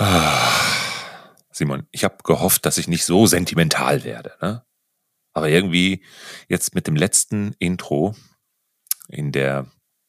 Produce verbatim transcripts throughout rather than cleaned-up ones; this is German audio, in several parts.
Simon, ich habe gehofft, dass ich nicht so sentimental werde, ne? Aber irgendwie jetzt mit dem letzten Intro in der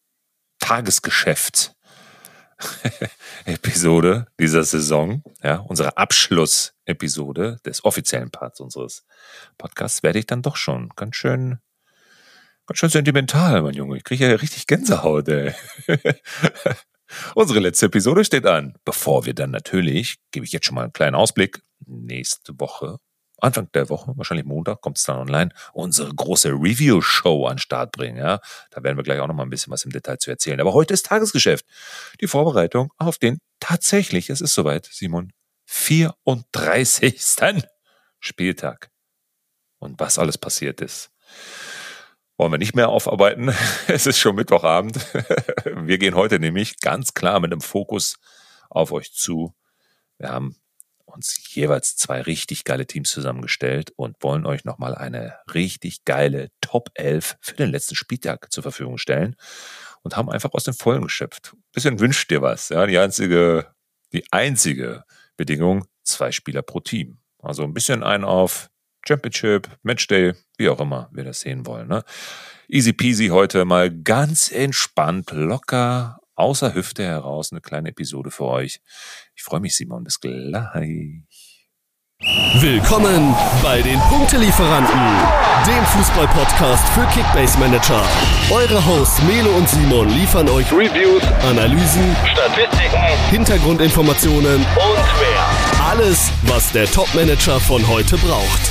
Tagesgeschäft-Episode dieser Saison, ja, unsere Abschlussepisode des offiziellen Parts unseres Podcasts, werde ich dann doch schon ganz schön, ganz schön sentimental, mein Junge. Ich kriege ja richtig Gänsehaut, ey. Unsere letzte Episode steht an. Bevor wir dann natürlich, gebe ich jetzt schon mal einen kleinen Ausblick, nächste Woche, Anfang der Woche, wahrscheinlich Montag, kommt es dann online, unsere große Review-Show an den Start bringen. Ja? Da werden wir gleich auch noch mal ein bisschen was im Detail zu erzählen. Aber heute ist Tagesgeschäft. Die Vorbereitung auf den tatsächlich, es ist soweit, Simon, vierunddreißigsten Spieltag. Und was alles passiert ist, wollen wir nicht mehr aufarbeiten. Es ist schon Mittwochabend. Wir gehen heute nämlich ganz klar mit einem Fokus auf euch zu. Wir haben uns jeweils zwei richtig geile Teams zusammengestellt und wollen euch nochmal eine richtig geile Top elf für den letzten Spieltag zur Verfügung stellen und haben einfach aus den Vollen geschöpft. Bisschen wünscht dir was. Ja, die einzige, die einzige Bedingung, zwei Spieler pro Team. Also ein bisschen ein auf Championship, Matchday, wie auch immer wir das sehen wollen. Ne? Easy peasy heute mal ganz entspannt, locker, außer Hüfte heraus, eine kleine Episode für euch. Ich freue mich, Simon, bis gleich. Willkommen bei den Punktelieferanten, dem Fußball-Podcast für Kickbase-Manager. Eure Hosts Melo und Simon liefern euch Reviews, Analysen, Statistiken, Hintergrundinformationen und mehr. Alles, was der Top-Manager von heute braucht.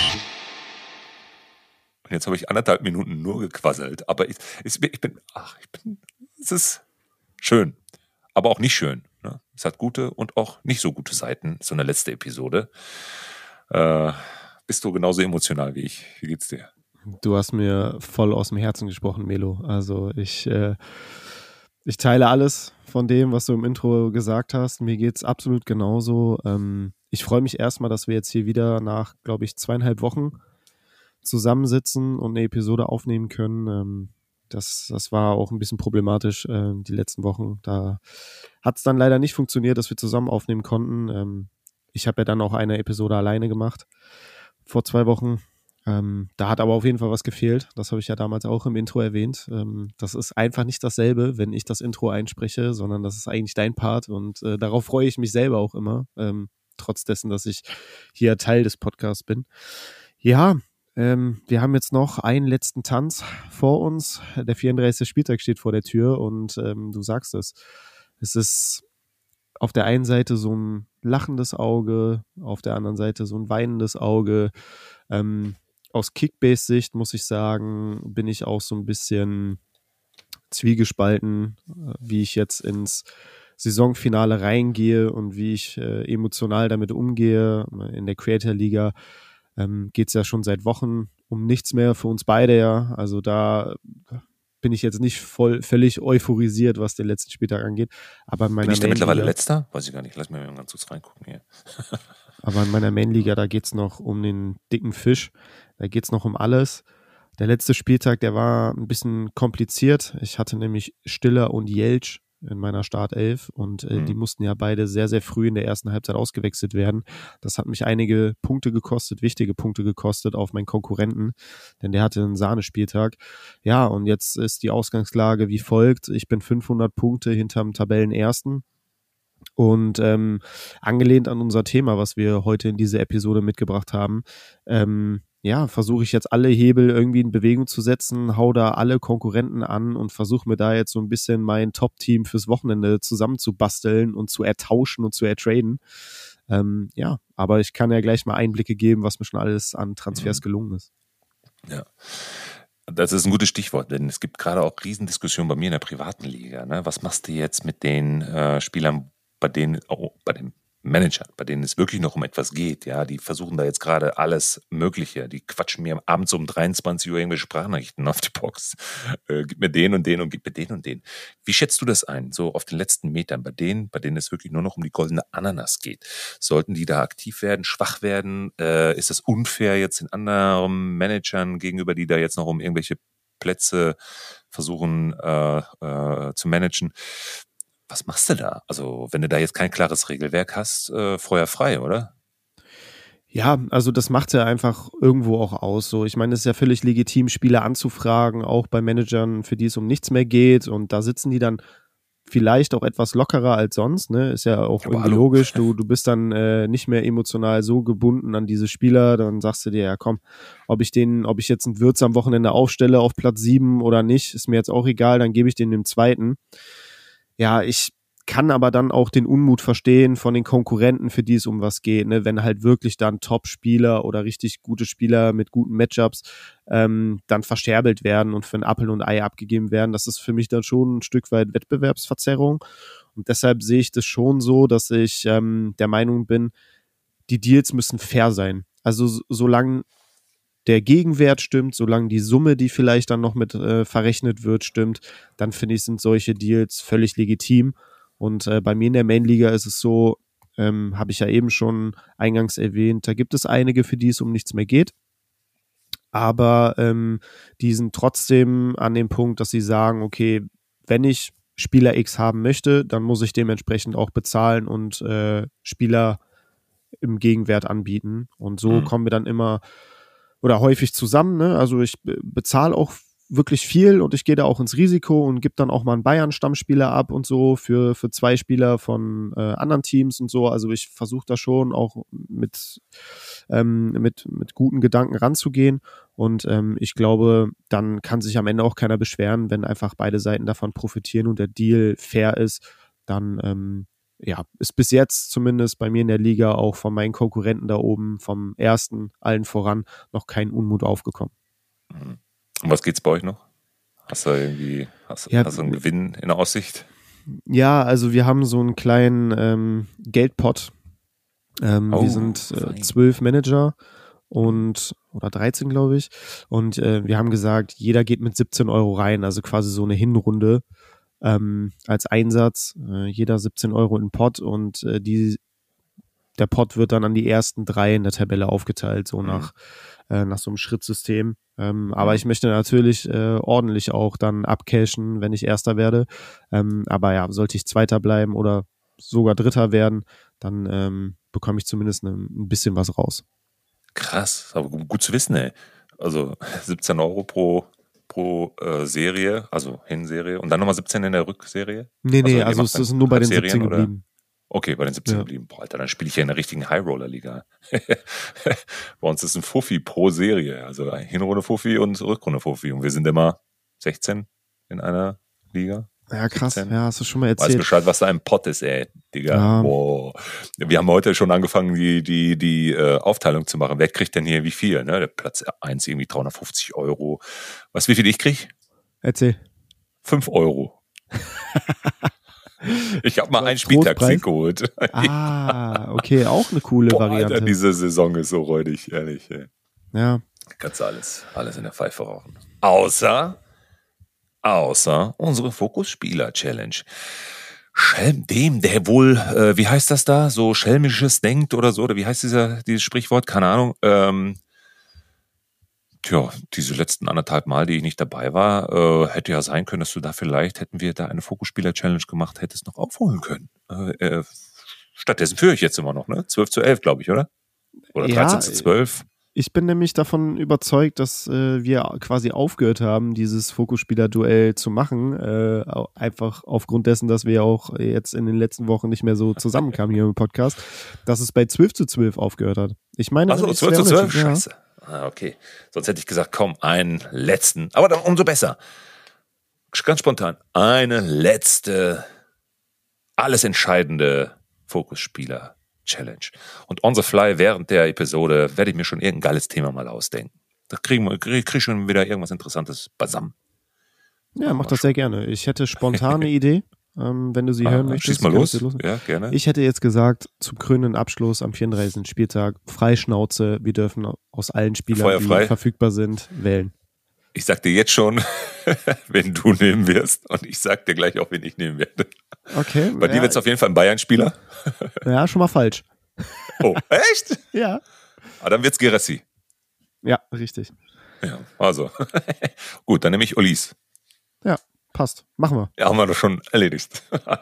Und jetzt habe ich anderthalb Minuten nur gequasselt, aber ich, ich, ich bin, ach, ich bin, es ist schön, aber auch nicht schön. Ne? Es hat gute und auch nicht so gute Seiten, so eine letzte Episode. Äh, bist du genauso emotional wie ich? Wie geht's dir? Du hast mir voll aus dem Herzen gesprochen, Melo. Also ich, äh, ich teile alles von dem, was du im Intro gesagt hast. Mir geht's absolut genauso. Ähm, ich freue mich erstmal, dass wir jetzt hier wieder nach, glaube ich, zweieinhalb Wochen zusammensitzen und eine Episode aufnehmen können. Ähm, das, das war auch ein bisschen problematisch äh, die letzten Wochen. Da hat es dann leider nicht funktioniert, dass wir zusammen aufnehmen konnten. Ähm, ich habe ja dann auch eine Episode alleine gemacht vor zwei Wochen. Ähm, da hat aber auf jeden Fall was gefehlt. Das habe ich ja damals auch im Intro erwähnt. Ähm, das ist einfach nicht dasselbe, wenn ich das Intro einspreche, sondern das ist eigentlich dein Part und äh, darauf freue ich mich selber auch immer, ähm, trotz dessen, dass ich hier Teil des Podcasts bin. Ja, Ähm, wir haben jetzt noch einen letzten Tanz vor uns. Der vierunddreißigste Spieltag steht vor der Tür und ähm, du sagst es. Es ist auf der einen Seite so ein lachendes Auge, auf der anderen Seite so ein weinendes Auge. Ähm, aus Kickbase-Sicht muss ich sagen, bin ich auch so ein bisschen zwiegespalten, äh, wie ich jetzt ins Saisonfinale reingehe und wie ich äh, emotional damit umgehe. In der Creator-Liga Ähm, geht es ja schon seit Wochen um nichts mehr für uns beide, ja. Also da bin ich jetzt nicht voll völlig euphorisiert, was den letzten Spieltag angeht. Aber in meiner Bin ich da mittlerweile Main-Liga, letzter? Weiß ich gar nicht. Lass mir mal ganz kurz reingucken hier. aber in meiner Main-Liga, da geht es noch um den dicken Fisch. Da geht es noch um alles. Der letzte Spieltag, der war ein bisschen kompliziert. Ich hatte nämlich Stiller und Jeltsch in meiner Startelf und äh, Mhm. die mussten ja beide sehr, sehr früh in der ersten Halbzeit ausgewechselt werden. Das hat mich einige Punkte gekostet, wichtige Punkte gekostet auf meinen Konkurrenten, denn der hatte einen Sahnespieltag. Ja, und jetzt ist die Ausgangslage wie folgt. Ich bin fünfhundert Punkte hinterm Tabellenersten. Und ähm, angelehnt an unser Thema, was wir heute in diese Episode mitgebracht haben, ähm, ja, versuche ich jetzt alle Hebel irgendwie in Bewegung zu setzen, hau da alle Konkurrenten an und versuche mir da jetzt so ein bisschen mein Top-Team fürs Wochenende zusammenzubasteln und zu ertauschen und zu ertraden. Ähm, ja, aber ich kann ja gleich mal Einblicke geben, was mir schon alles an Transfers gelungen ist. Ja. Das ist ein gutes Stichwort, denn es gibt gerade auch Riesendiskussionen bei mir in der privaten Liga. Ne? Was machst du jetzt mit den äh, Spielern, bei denen, oh, bei den Managern, bei denen es wirklich noch um etwas geht? Ja, die versuchen da jetzt gerade alles Mögliche. Die quatschen mir abends um dreiundzwanzig Uhr irgendwelche Sprachnachrichten auf die Box. Äh, gib mir den und den und gib mir den und den. Wie schätzt du das ein? So auf den letzten Metern, bei denen, bei denen es wirklich nur noch um die goldene Ananas geht. Sollten die da aktiv werden, schwach werden? Äh, ist das unfair jetzt den anderen Managern gegenüber, die da jetzt noch um irgendwelche Plätze versuchen äh, äh, zu managen? was machst du da? Also wenn du da jetzt kein klares Regelwerk hast, äh, Feuer frei, oder? Ja, also das macht ja einfach irgendwo auch aus. So, ich meine, es ist ja völlig legitim, Spieler anzufragen, auch bei Managern, für die es um nichts mehr geht. Und da sitzen die dann vielleicht auch etwas lockerer als sonst. Ne? Ist ja auch Aber irgendwie hallo. logisch. Du, du bist dann äh, nicht mehr emotional so gebunden an diese Spieler. Dann sagst du dir, ja komm, ob ich den, ob ich jetzt einen Würz am Wochenende aufstelle auf Platz sieben oder nicht, ist mir jetzt auch egal. Dann gebe ich den dem zweiten. Ja, ich kann aber dann auch den Unmut verstehen von den Konkurrenten, für die es um was geht, ne? Wenn halt wirklich dann Top-Spieler oder richtig gute Spieler mit guten Matchups ähm, dann versterbelt werden und für ein Apfel und Ei abgegeben werden. Das ist für mich dann schon ein Stück weit Wettbewerbsverzerrung und deshalb sehe ich das schon so, dass ich ähm, der Meinung bin, die Deals müssen fair sein. Also so, solange der Gegenwert stimmt, solange die Summe, die vielleicht dann noch mit äh, verrechnet wird, stimmt, dann finde ich, sind solche Deals völlig legitim. Und äh, bei mir in der Main-Liga ist es so, ähm, habe ich ja eben schon eingangs erwähnt, da gibt es einige, für die es um nichts mehr geht. Aber ähm, die sind trotzdem an dem Punkt, dass sie sagen, okay, wenn ich Spieler X haben möchte, dann muss ich dementsprechend auch bezahlen und äh, Spieler im Gegenwert anbieten. Und so mhm. kommen wir dann immer oder häufig zusammen. Ne? Also ich bezahle auch wirklich viel und ich gehe da auch ins Risiko und gebe dann auch mal einen Bayern-Stammspieler ab und so für, für zwei Spieler von äh, anderen Teams und so. Also ich versuche da schon auch mit, ähm, mit, mit guten Gedanken ranzugehen und ähm, ich glaube, dann kann sich am Ende auch keiner beschweren, wenn einfach beide Seiten davon profitieren und der Deal fair ist, dann ähm, ja, ist bis jetzt zumindest bei mir in der Liga auch von meinen Konkurrenten da oben, vom ersten allen voran, noch kein Unmut aufgekommen. Mhm. Und was geht's bei euch noch? Hast du irgendwie, hast, ja, hast du einen Gewinn in der Aussicht? Ja, also wir haben so einen kleinen ähm, Geldpot. Ähm, oh, wir sind äh, zwölf Manager und oder dreizehn, glaube ich. Und äh, wir haben gesagt, jeder geht mit siebzehn Euro rein, also quasi so eine Hinrunde ähm, als Einsatz. Äh, jeder siebzehn Euro in den Pot und äh, die der Pot wird dann an die ersten drei in der Tabelle aufgeteilt, so mhm. nach, äh, nach so einem Schrittsystem. Ähm, aber ich möchte natürlich äh, ordentlich auch dann abcashen, wenn ich Erster werde. Ähm, aber ja, sollte ich Zweiter bleiben oder sogar Dritter werden, dann ähm, bekomme ich zumindest ne, ein bisschen was raus. Krass, aber gut zu wissen, ey. Also siebzehn Euro pro, pro äh, Serie, also Hinserie und dann nochmal siebzehn in der Rückserie? Nee, nee, also, also es ist nur bei den siebzehn oder? geblieben. Okay, bei den siebzehn ja. geblieben. Boah, Alter, dann spiele ich ja in der richtigen High-Roller-Liga. Bei uns ist ein Fuffi pro Serie. Also Hinrunde Fuffi und Rückrunde Fuffi. Und wir sind immer sechzehn in einer Liga. Ja, krass. siebzehn. Ja, hast du schon mal erzählt. Weißt Bescheid, was da im Pott ist, ey, Digga. Ja. Wow. Wir haben heute schon angefangen, die, die, die äh, Aufteilung zu machen. Wer kriegt denn hier wie viel? Ne? Der Platz eins irgendwie dreihundertfünfzig Euro. Weißt du, wie viel ich kriege? Erzähl. fünf Euro. Ich habe mal einen Spieltag-Sieg geholt. Ah, okay, auch eine coole Boah, Variante. Alter, diese Saison ist so räudig, ehrlich. Ey. Ja. Kannst du alles, alles in der Pfeife rauchen. Außer, außer unsere Fokus-Spieler-Challenge. Schelm, dem, der wohl, äh, wie heißt das da, so schelmisches denkt oder so, oder wie heißt dieser, dieses Sprichwort, keine Ahnung, ähm, Tja, diese letzten anderthalb Mal, die ich nicht dabei war, äh, hätte ja sein können, dass du da vielleicht, hätten wir da eine Fokusspieler-Challenge gemacht, hättest noch aufholen können. Äh, äh, stattdessen führe ich jetzt immer noch, ne? zwölf zu elf, glaube ich, oder? Oder dreizehn ja, zu zwölf. Ich bin nämlich davon überzeugt, dass äh, wir quasi aufgehört haben, dieses Fokusspieler-Duell zu machen. Äh, einfach aufgrund dessen, dass wir auch jetzt in den letzten Wochen nicht mehr so zusammenkamen hier im Podcast, dass es bei zwölf zu zwölf aufgehört hat. Ich meine, Achso, zwölf zu zwölf? Scheiße. Ah, okay. Sonst hätte ich gesagt, komm, einen letzten. Aber dann umso besser. Ganz spontan. Eine letzte, alles entscheidende Fokusspieler-Challenge. Und on the fly während der Episode werde ich mir schon irgendein geiles Thema mal ausdenken. Da kriegen wir krieg, krieg schon wieder irgendwas Interessantes beisammen. Ja, mach das sehr gerne. Ich hätte spontane Idee. Ähm, wenn du sie ah, hören möchtest. Schieß mal los. los. Ja, gerne. Ich hätte jetzt gesagt, zum krönenden Abschluss am vierunddreißigsten Spieltag, Freischnauze, wir dürfen aus allen Spielern, Feuerfrei. die verfügbar sind, wählen. Ich sag dir jetzt schon, wen du nehmen wirst und ich sag dir gleich auch, wen ich nehmen werde. Okay. Bei ja. dir wird es auf jeden Fall ein Bayern-Spieler. Ja, schon mal falsch. Oh, echt? Ja. Ah, dann wird's Guirassy. Ja, richtig. Ja, also. Gut, dann nehme ich Ulis. Ja, passt. Machen wir. Ja, haben wir doch schon erledigt. Alles.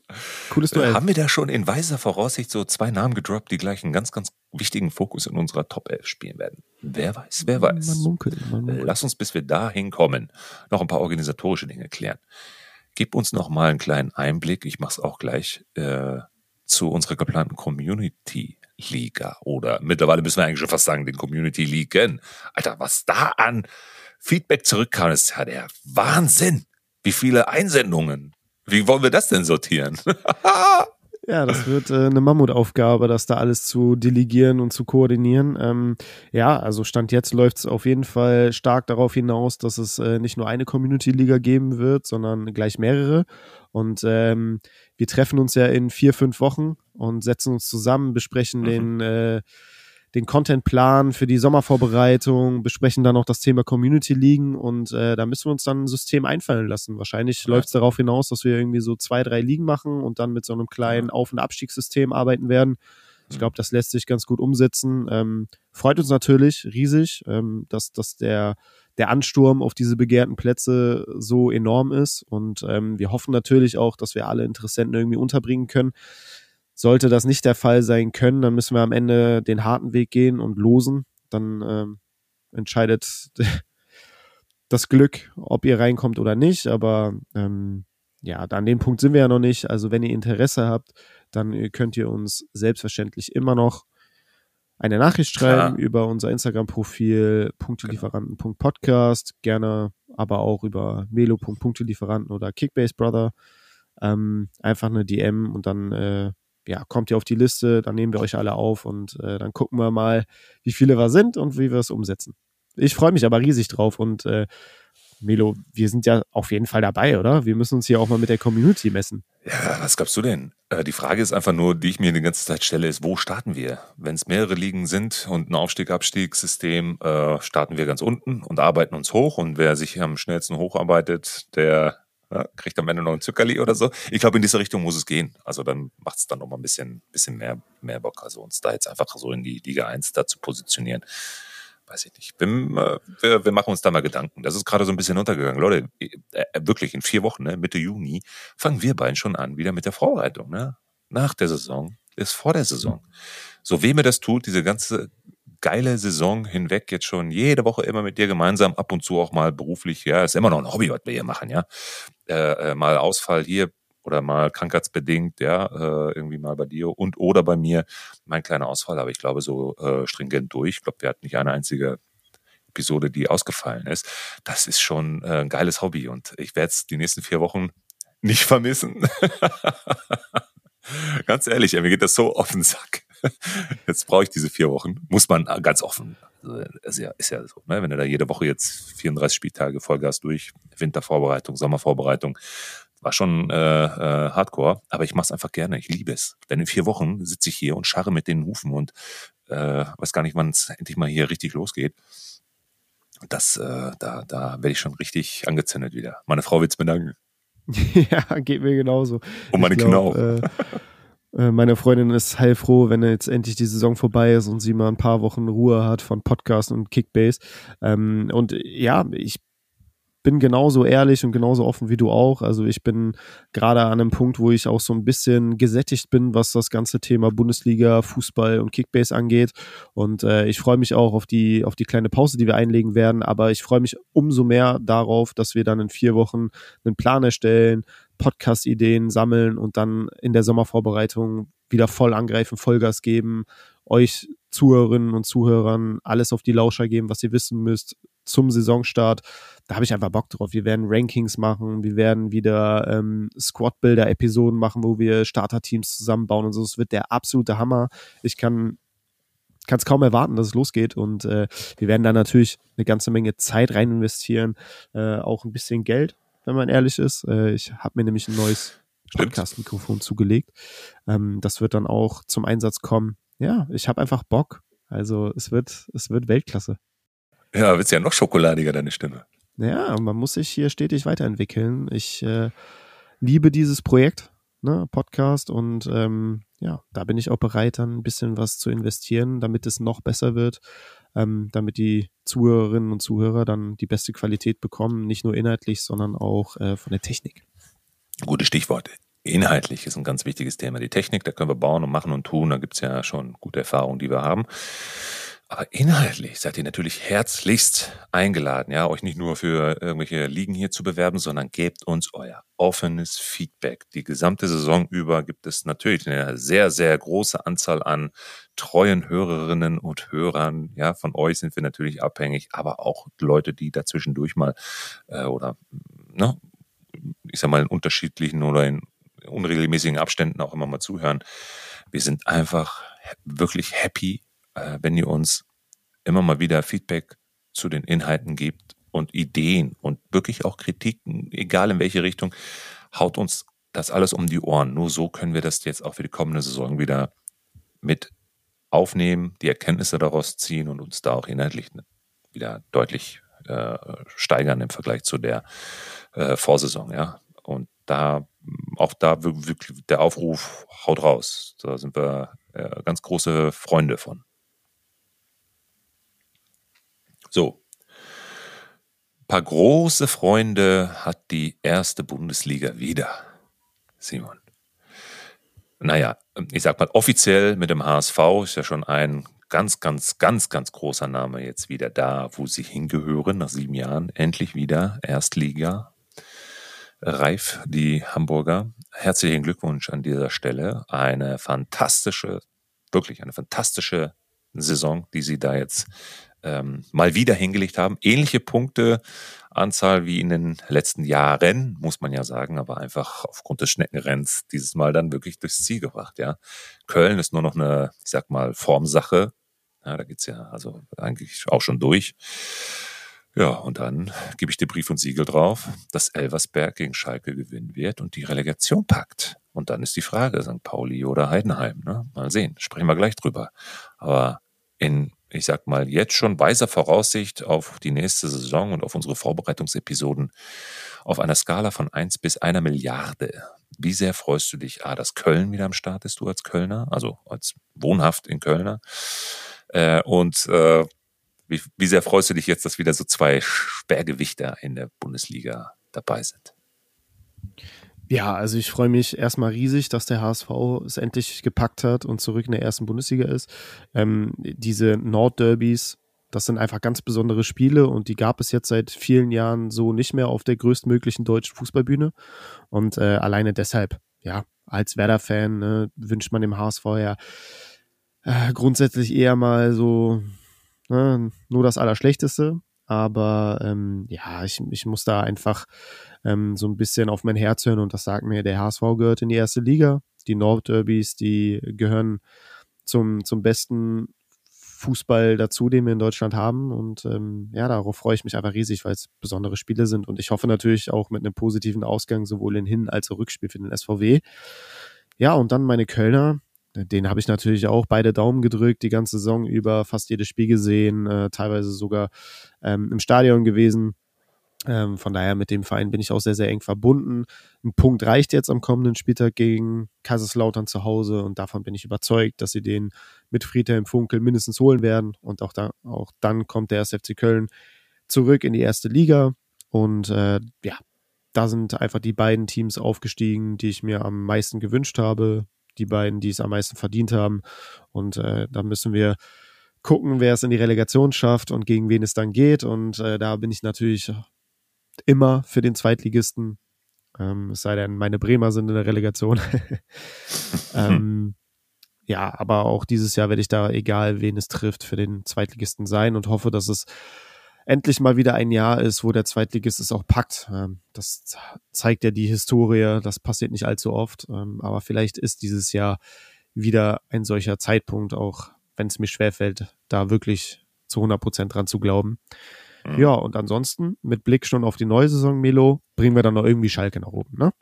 Cooles Duell. Äh, haben wir da schon in weiser Voraussicht so zwei Namen gedroppt, die gleich einen ganz, ganz wichtigen Fokus in unserer Top elf spielen werden? Wer weiß, wer weiß. Man munkelt, man munkelt. Lass uns, bis wir dahin kommen, noch ein paar organisatorische Dinge klären. Gib uns noch mal einen kleinen Einblick, ich mache es auch gleich, äh, zu unserer geplanten Community-Liga. Oder mittlerweile müssen wir eigentlich schon fast sagen, den Community-Ligen. Alter, was da an Feedback zurückkam, ist ja der Wahnsinn. Wie viele Einsendungen. Wie wollen wir das denn sortieren? Ja, das wird äh, eine Mammutaufgabe, das da alles zu delegieren und zu koordinieren. Ähm, ja, also Stand jetzt läuft es auf jeden Fall stark darauf hinaus, dass es äh, nicht nur eine Community-Liga geben wird, sondern gleich mehrere. Und ähm, wir treffen uns ja in vier, fünf Wochen und setzen uns zusammen, besprechen mhm. den äh, den Contentplan für die Sommervorbereitung, besprechen dann noch das Thema Community-Ligen und äh, da müssen wir uns dann ein System einfallen lassen. Wahrscheinlich ja. läuft es darauf hinaus, dass wir irgendwie so zwei, drei Ligen machen und dann mit so einem kleinen Auf- und Abstiegssystem arbeiten werden. Ich glaube, das lässt sich ganz gut umsetzen. Ähm, freut uns natürlich riesig, ähm, dass, dass der, der Ansturm auf diese begehrten Plätze so enorm ist und ähm, wir hoffen natürlich auch, dass wir alle Interessenten irgendwie unterbringen können. Sollte das nicht der Fall sein können, dann müssen wir am Ende den harten Weg gehen und losen. Dann ähm, entscheidet das Glück, ob ihr reinkommt oder nicht. Aber ähm, ja, an dem Punkt sind wir ja noch nicht. Also wenn ihr Interesse habt, dann könnt ihr uns selbstverständlich immer noch eine Nachricht schreiben Klar. über unser Instagram-Profil punktelieferanten punkt podcast, gerne aber auch über melo punkt punktelieferanten oder Kickbasebrother. Ähm, einfach eine D M und dann äh, ja, kommt ihr auf die Liste, dann nehmen wir euch alle auf und äh, dann gucken wir mal, wie viele wir sind und wie wir es umsetzen. Ich freue mich aber riesig drauf und äh, Melo, wir sind ja auf jeden Fall dabei, oder? Wir müssen uns hier auch mal mit der Community messen. Ja, was glaubst du denn? Äh, die Frage ist einfach nur, die ich mir die ganze Zeit stelle, ist, wo starten wir? Wenn es mehrere Ligen sind und ein Aufstieg-Abstiegssystem, äh, starten wir ganz unten und arbeiten uns hoch und wer sich am schnellsten hocharbeitet, der ja, kriegt am Ende noch ein Zuckerli oder so. Ich glaube, in diese Richtung muss es gehen. Also dann macht es dann noch mal ein bisschen, bisschen mehr, mehr Bock. Also uns da jetzt einfach so in die Liga eins da zu positionieren. Weiß ich nicht. Bin, äh, wir, wir machen uns da mal Gedanken. Das ist gerade so ein bisschen untergegangen. Leute, äh, wirklich in vier Wochen, ne, Mitte Juni, fangen wir beiden schon an, wieder mit der Vorbereitung. Ne? Nach der Saison ist vor der Saison. So weh mir das tut, diese ganze geile Saison hinweg jetzt schon jede Woche immer mit dir gemeinsam, ab und zu auch mal beruflich, ja, ist immer noch ein Hobby, was wir hier machen, ja. Äh, äh, mal Ausfall hier oder mal krankheitsbedingt, ja, äh, irgendwie mal bei dir und oder bei mir, mein kleiner Ausfall, aber ich glaube so äh, stringent durch. Ich glaube, wir hatten nicht eine einzige Episode, die ausgefallen ist. Das ist schon äh, ein geiles Hobby und ich werde es die nächsten vier Wochen nicht vermissen. Ganz ehrlich, mir geht das so auf den Sack. Jetzt brauche ich diese vier Wochen. Muss man ganz offen. Also ist, ja, ist ja so, ne? Wenn du da jede Woche jetzt vierunddreißig Spieltage Vollgas durch, Wintervorbereitung, Sommervorbereitung, war schon äh, äh, Hardcore. Aber ich mache es einfach gerne. Ich liebe es. Denn in vier Wochen sitze ich hier und scharre mit den Hufen und äh, weiß gar nicht, wann es endlich mal hier richtig losgeht. Das, äh, da, da werde ich schon richtig angezündet wieder. Meine Frau wird es bedanken. Ja, geht mir genauso. Und meine Kinder auch. Äh, äh, meine Freundin ist heilfroh, wenn jetzt endlich die Saison vorbei ist und sie mal ein paar Wochen Ruhe hat von Podcast und Kickbase. Ähm, und ja, ich bin genauso ehrlich und genauso offen wie du auch. Also ich bin gerade an einem Punkt, wo ich auch so ein bisschen gesättigt bin, was das ganze Thema Bundesliga, Fußball und Kickbase angeht. Und äh, ich freue mich auch auf die, auf die kleine Pause, die wir einlegen werden. Aber ich freue mich umso mehr darauf, dass wir dann in vier Wochen einen Plan erstellen, Podcast-Ideen sammeln und dann in der Sommervorbereitung wieder voll angreifen, Vollgas geben, euch Zuhörerinnen und Zuhörern alles auf die Lauscher geben, was ihr wissen müsst zum Saisonstart. Da habe ich einfach Bock drauf. Wir werden Rankings machen, wir werden wieder ähm, Squad-Builder-Episoden machen, wo wir Starter-Teams zusammenbauen und so. Es wird der absolute Hammer. Ich kann kann es kaum erwarten, dass es losgeht und äh, wir werden da natürlich eine ganze Menge Zeit rein investieren, äh, auch ein bisschen Geld, wenn man ehrlich ist. Äh, ich habe mir nämlich ein neues Podcast-Mikrofon zugelegt. Ähm, das wird dann auch zum Einsatz kommen. Ja, ich habe einfach Bock. Also es wird, es wird Weltklasse. Ja, wird's ja noch schokoladiger, deine Stimme. Ja, man muss sich hier stetig weiterentwickeln. Ich äh, liebe dieses Projekt, ne, Podcast und ähm, ja, da bin ich auch bereit, dann ein bisschen was zu investieren, damit es noch besser wird, ähm, damit die Zuhörerinnen und Zuhörer dann die beste Qualität bekommen, nicht nur inhaltlich, sondern auch äh, von der Technik. Gute Stichworte. Inhaltlich ist ein ganz wichtiges Thema. Die Technik, da können wir bauen und machen und tun. Da gibt es ja schon gute Erfahrungen, die wir haben. Aber inhaltlich seid ihr natürlich herzlichst eingeladen, ja, euch nicht nur für irgendwelche Ligen hier zu bewerben, sondern gebt uns euer offenes Feedback. Die gesamte Saison über gibt es natürlich eine sehr, sehr große Anzahl an treuen Hörerinnen und Hörern. Ja, von euch sind wir natürlich abhängig, aber auch Leute, die dazwischendurch mal äh, oder, ne, ich sag mal, in unterschiedlichen oder in unregelmäßigen Abständen auch immer mal zuhören. Wir sind einfach wirklich happy, wenn ihr uns immer mal wieder Feedback zu den Inhalten gebt und Ideen und wirklich auch Kritiken, egal in welche Richtung, haut uns das alles um die Ohren. Nur so können wir das jetzt auch für die kommende Saison wieder mit aufnehmen, die Erkenntnisse daraus ziehen und uns da auch inhaltlich wieder deutlich äh, steigern im Vergleich zu der äh, Vorsaison. Ja? Und da auch da wirklich der Aufruf, haut raus. Da sind wir äh, ganz große Freunde von. So, ein paar große Freunde hat die erste Bundesliga wieder, Simon. Naja, ich sag mal, offiziell mit dem H S V ist ja schon ein ganz, ganz, ganz, ganz großer Name jetzt wieder da, wo sie hingehören, nach sieben Jahren, endlich wieder Erstliga. Reif, die Hamburger. Herzlichen Glückwunsch an dieser Stelle. Eine fantastische, wirklich eine fantastische Saison, die sie da jetzt ähm, mal wieder hingelegt haben. Ähnliche Punkteanzahl wie in den letzten Jahren, muss man ja sagen, aber einfach aufgrund des Schneckenrenns dieses Mal dann wirklich durchs Ziel gebracht. Ja, Köln ist nur noch eine, ich sag mal, Formsache. Ja, da geht's ja also eigentlich auch schon durch. Ja, und dann gebe ich dir Brief und Siegel drauf, dass Elversberg gegen Schalke gewinnen wird und die Relegation packt. Und dann ist die Frage, Sankt Pauli oder Heidenheim. Ne? Mal sehen, sprechen wir gleich drüber. Aber in, ich sag mal, jetzt schon weiser Voraussicht auf die nächste Saison und auf unsere Vorbereitungsepisoden auf einer Skala von eins bis einer Milliarde. Wie sehr freust du dich, A, dass Köln wieder am Start ist, du als Kölner, also als wohnhaft in Kölner, äh, und äh, Wie, wie sehr freust du dich jetzt, dass wieder so zwei Schwergewichter in der Bundesliga dabei sind? Ja, also ich freue mich erstmal riesig, dass der H S V es endlich gepackt hat und zurück in der ersten Bundesliga ist. Ähm, diese Nordderbys, das sind einfach ganz besondere Spiele und die gab es jetzt seit vielen Jahren so nicht mehr auf der größtmöglichen deutschen Fußballbühne. Und äh, alleine deshalb, ja, als Werder-Fan ne, wünscht man dem H S V ja äh, grundsätzlich eher mal so ne, nur das Allerschlechteste. Aber ähm, ja, ich, ich muss da einfach ähm, so ein bisschen auf mein Herz hören und das sagt mir, der H S V gehört in die erste Liga. Die Nordderbys, die gehören zum, zum besten Fußball dazu, den wir in Deutschland haben. Und ähm, ja, darauf freue ich mich einfach riesig, weil es besondere Spiele sind. Und ich hoffe natürlich auch mit einem positiven Ausgang sowohl in Hin- als auch Rückspiel für den S V W. Ja, und dann meine Kölner. Den habe ich natürlich auch beide Daumen gedrückt, die ganze Saison über, fast jedes Spiel gesehen, äh, teilweise sogar ähm, im Stadion gewesen. Ähm, von daher mit dem Verein bin ich auch sehr, sehr eng verbunden. Ein Punkt reicht jetzt am kommenden Spieltag gegen Kaiserslautern zu Hause und davon bin ich überzeugt, dass sie den mit Friedhelm Funkel mindestens holen werden und auch, da, auch dann kommt der erste F C Köln zurück in die erste Liga und äh, ja, da sind einfach die beiden Teams aufgestiegen, die ich mir am meisten gewünscht habe. Die beiden, die es am meisten verdient haben. Und äh, da müssen wir gucken, wer es in die Relegation schafft und gegen wen es dann geht. Und äh, da bin ich natürlich immer für den Zweitligisten. Ähm, es sei denn, meine Bremer sind in der Relegation. ähm, ja, aber auch dieses Jahr werde ich da, egal wen es trifft, für den Zweitligisten sein und hoffe, dass es endlich mal wieder ein Jahr ist, wo der Zweitligist es auch packt. Das zeigt ja die Historie, das passiert nicht allzu oft, aber vielleicht ist dieses Jahr wieder ein solcher Zeitpunkt, auch wenn es mir schwerfällt, da wirklich zu hundert Prozent dran zu glauben. Mhm. Ja, und ansonsten, mit Blick schon auf die neue Saison, Melo, bringen wir dann noch irgendwie Schalke nach oben, ne?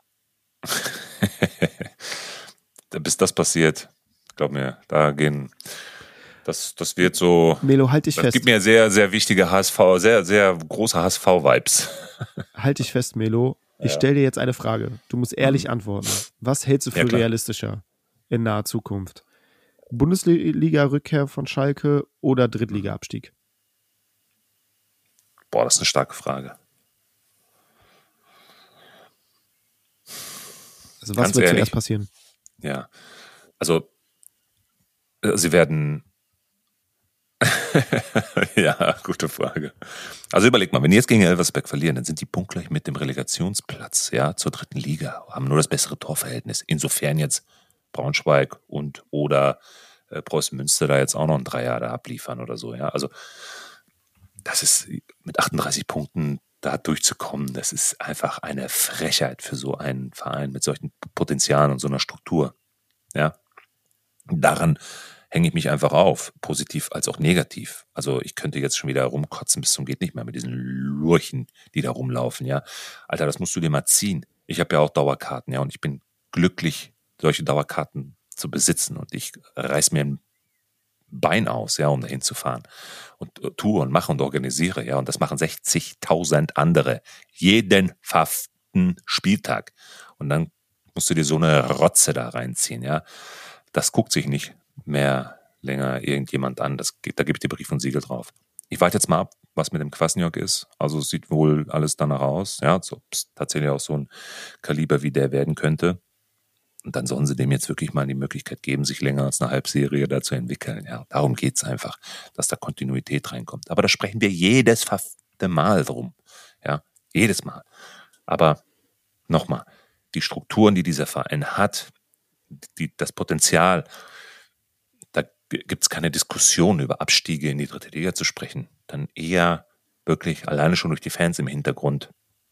Bis das passiert, glaub mir, da gehen... Das, das wird so. Melo, halt dich das fest. gibt mir sehr, sehr wichtige H S V, sehr, sehr große H S V-Vibes. Halt dich fest, Melo. Ich ja. stelle dir jetzt eine Frage. Du musst ehrlich mhm. antworten. Was hältst du für ja, realistischer in naher Zukunft? Bundesliga-Rückkehr von Schalke oder Drittliga-Abstieg? Boah, das ist eine starke Frage. Also was Ganz wird ehrlich, zuerst passieren? Ja, also äh, sie werden ja, gute Frage. Also überleg mal, wenn die jetzt gegen Elversberg verlieren, dann sind die punktgleich mit dem Relegationsplatz, ja, zur dritten Liga, haben nur das bessere Torverhältnis. Insofern jetzt Braunschweig und oder äh, Preußen Münster da jetzt auch noch ein Dreier da abliefern oder so, ja. Also das ist mit achtunddreißig Punkten da durchzukommen, das ist einfach eine Frechheit für so einen Verein mit solchen Potenzialen und so einer Struktur, ja. Daran hänge ich mich einfach auf, positiv als auch negativ. Also ich könnte jetzt schon wieder rumkotzen bis zum geht nicht mehr mit diesen Lurchen, die da rumlaufen, ja. Alter, das musst du dir mal ziehen. Ich habe ja auch Dauerkarten, ja, und ich bin glücklich, solche Dauerkarten zu besitzen und ich reiß mir ein Bein aus, ja, um dahin zu fahren und uh, tue und mache und organisiere, ja, und das machen sechzigtausend andere jeden verdammten Spieltag. Und dann musst du dir so eine Rotze da reinziehen, ja. Das guckt sich nicht mehr länger irgendjemand an. Das, da gebe ich dir Brief und Siegel drauf. Ich warte jetzt mal ab, was mit dem Kwasniok ist. Also es sieht wohl alles danach aus, ja, so, tatsächlich auch so ein Kaliber, wie der werden könnte. Und dann sollen sie dem jetzt wirklich mal die Möglichkeit geben, sich länger als eine Halbserie da zu entwickeln. Ja, darum geht's einfach, dass da Kontinuität reinkommt. Aber da sprechen wir jedes verdammte Mal drum. Ja, jedes Mal. Aber nochmal, die Strukturen, die dieser Verein hat, die, das Potenzial, da gibt es keine Diskussion über Abstiege in die dritte Liga zu sprechen. Dann eher wirklich, alleine schon durch die Fans im Hintergrund,